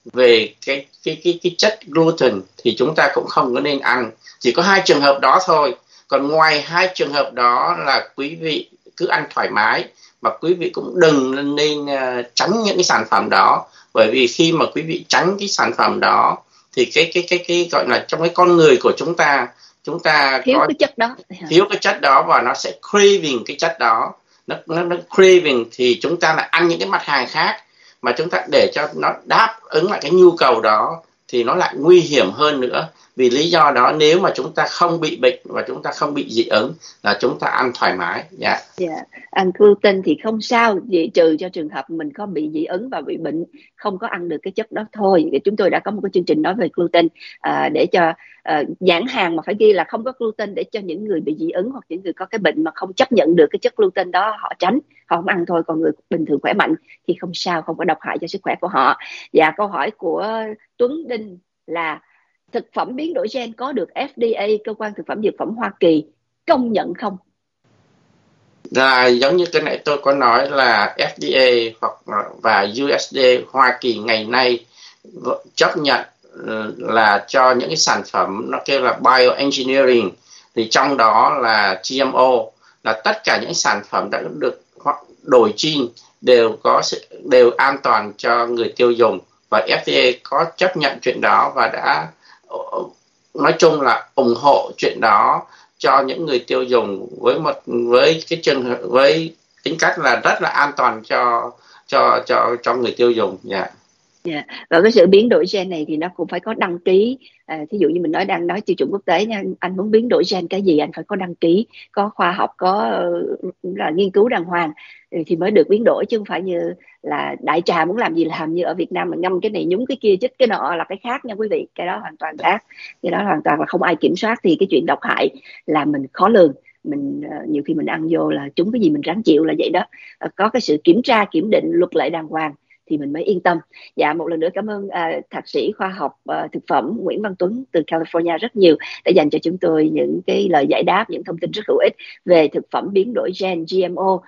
về cái cái cái cái chất gluten thì chúng ta cũng không có nên ăn. Chỉ có hai trường hợp đó thôi. Còn ngoài hai trường hợp đó là quý vị cứ ăn thoải mái, mà quý vị cũng đừng nên uh, tránh những cái sản phẩm đó, bởi vì khi mà quý vị tránh cái sản phẩm đó thì cái cái cái cái gọi là trong cái con người của chúng ta chúng ta thiếu có cái chất đó, thiếu cái chất đó và nó sẽ craving cái chất đó. Nó, nó, nó craving thì chúng ta lại ăn những cái mặt hàng khác mà chúng ta để cho nó đáp ứng lại cái nhu cầu đó thì nó lại nguy hiểm hơn nữa. Vì lý do đó, nếu mà chúng ta không bị bệnh và chúng ta không bị dị ứng là chúng ta ăn thoải mái. Dạ. Yeah. Yeah. Ăn gluten thì không sao, vậy trừ cho trường hợp mình có bị dị ứng và bị bệnh không có ăn được cái chất đó thôi. Chúng tôi đã có một cái chương trình nói về gluten à, để cho à, nhãn hàng mà phải ghi là không có gluten, để cho những người bị dị ứng hoặc những người có cái bệnh mà không chấp nhận được cái chất gluten đó họ tránh, họ không ăn thôi. Còn người bình thường khỏe mạnh thì không sao, không có độc hại cho sức khỏe của họ. Và câu hỏi của Tuấn Đinh là thực phẩm biến đổi gen có được F D A, cơ quan thực phẩm dược phẩm Hoa Kỳ, công nhận không? Là giống như cái nãy tôi có nói là F D A hoặc và U S D A Hoa Kỳ ngày nay chấp nhận là cho những cái sản phẩm nó kêu là bioengineering, thì trong đó là G M O, là tất cả những sản phẩm đã được đổi gene đều có sự, đều an toàn cho người tiêu dùng, và F D A có chấp nhận chuyện đó và đã nói chung là ủng hộ chuyện đó cho những người tiêu dùng với một với cái trường với tính cách là rất là an toàn cho cho cho cho người tiêu dùng. Dạ. Yeah. Yeah. Và cái sự biến đổi gen này thì nó cũng phải có đăng ký. À, thí dụ như mình nói đang nói tiêu chuẩn quốc tế nha, anh muốn biến đổi gen cái gì anh phải có đăng ký, có khoa học, có là nghiên cứu đàng hoàng thì mới được biến đổi, chứ không phải như là đại trà muốn làm gì làm, như ở Việt Nam mà ngâm cái này nhúng cái kia chích cái nọ là cái khác nha quý vị. Cái đó hoàn toàn khác, cái đó hoàn toàn là không ai kiểm soát, thì cái chuyện độc hại là mình khó lường. Mình uh, nhiều khi mình ăn vô là trúng cái gì mình ráng chịu là vậy đó. Uh, có cái sự kiểm tra kiểm định luật lệ đàng hoàng thì mình mới yên tâm. Dạ, một lần nữa cảm ơn uh, thạc sĩ khoa học uh, thực phẩm Nguyễn Văn Tuấn từ California rất nhiều đã dành cho chúng tôi những cái lời giải đáp, những thông tin rất hữu ích về thực phẩm biến đổi gen G M O, uh,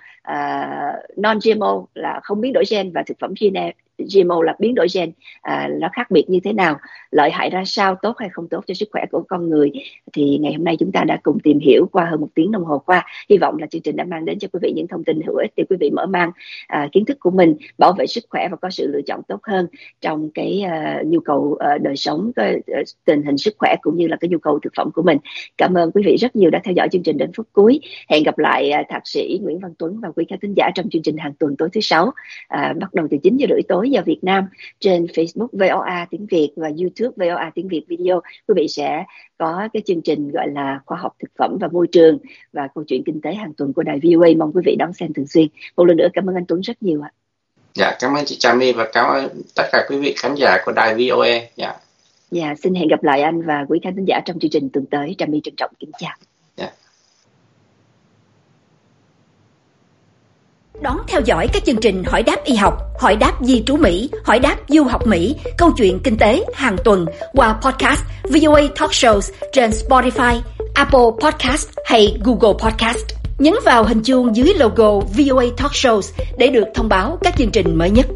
non-G M O là không biến đổi gen, và thực phẩm G M O là biến đổi gen, à, nó khác biệt như thế nào, lợi hại ra sao, tốt hay không tốt cho sức khỏe của con người. Thì ngày hôm nay chúng ta đã cùng tìm hiểu qua hơn một tiếng đồng hồ qua. Hy vọng là chương trình đã mang đến cho quý vị những thông tin hữu ích để quý vị mở mang à, kiến thức của mình, bảo vệ sức khỏe và có sự lựa chọn tốt hơn trong cái uh, nhu cầu uh, đời sống, cái, uh, tình hình sức khỏe cũng như là cái nhu cầu thực phẩm của mình. Cảm ơn quý vị rất nhiều đã theo dõi chương trình đến phút cuối. Hẹn gặp lại uh, thạc sĩ Nguyễn Văn Tuấn và quý khán thính giả trong chương trình hàng tuần tối thứ sáu, uh, bắt đầu từ chín giờ rưỡi tối giờ Việt Nam, trên Facebook vê o a tiếng Việt và YouTube vê o a tiếng Việt video. Quý vị sẽ có cái chương trình gọi là khoa học thực phẩm và môi trường và câu chuyện kinh tế hàng tuần của đài vê o a. Mong quý vị đón xem thường xuyên. Một lần nữa cảm ơn anh Tuấn rất nhiều ạ. Dạ, cảm ơn chị Trà My và cảm ơn tất cả quý vị khán giả của đài vê o a. Dạ. Dạ, xin hẹn gặp lại anh và quý khán thính giả trong chương trình tuần tới. Trà My trân trọng kính chào. Dạ. Đón theo dõi các chương trình Hỏi đáp y học, Hỏi đáp di trú Mỹ, Hỏi đáp du học Mỹ, câu chuyện kinh tế hàng tuần qua podcast vê o a Talk Shows trên Spotify, Apple Podcast hay Google Podcast. Nhấn vào hình chuông dưới logo vê o a Talk Shows để được thông báo các chương trình mới nhất.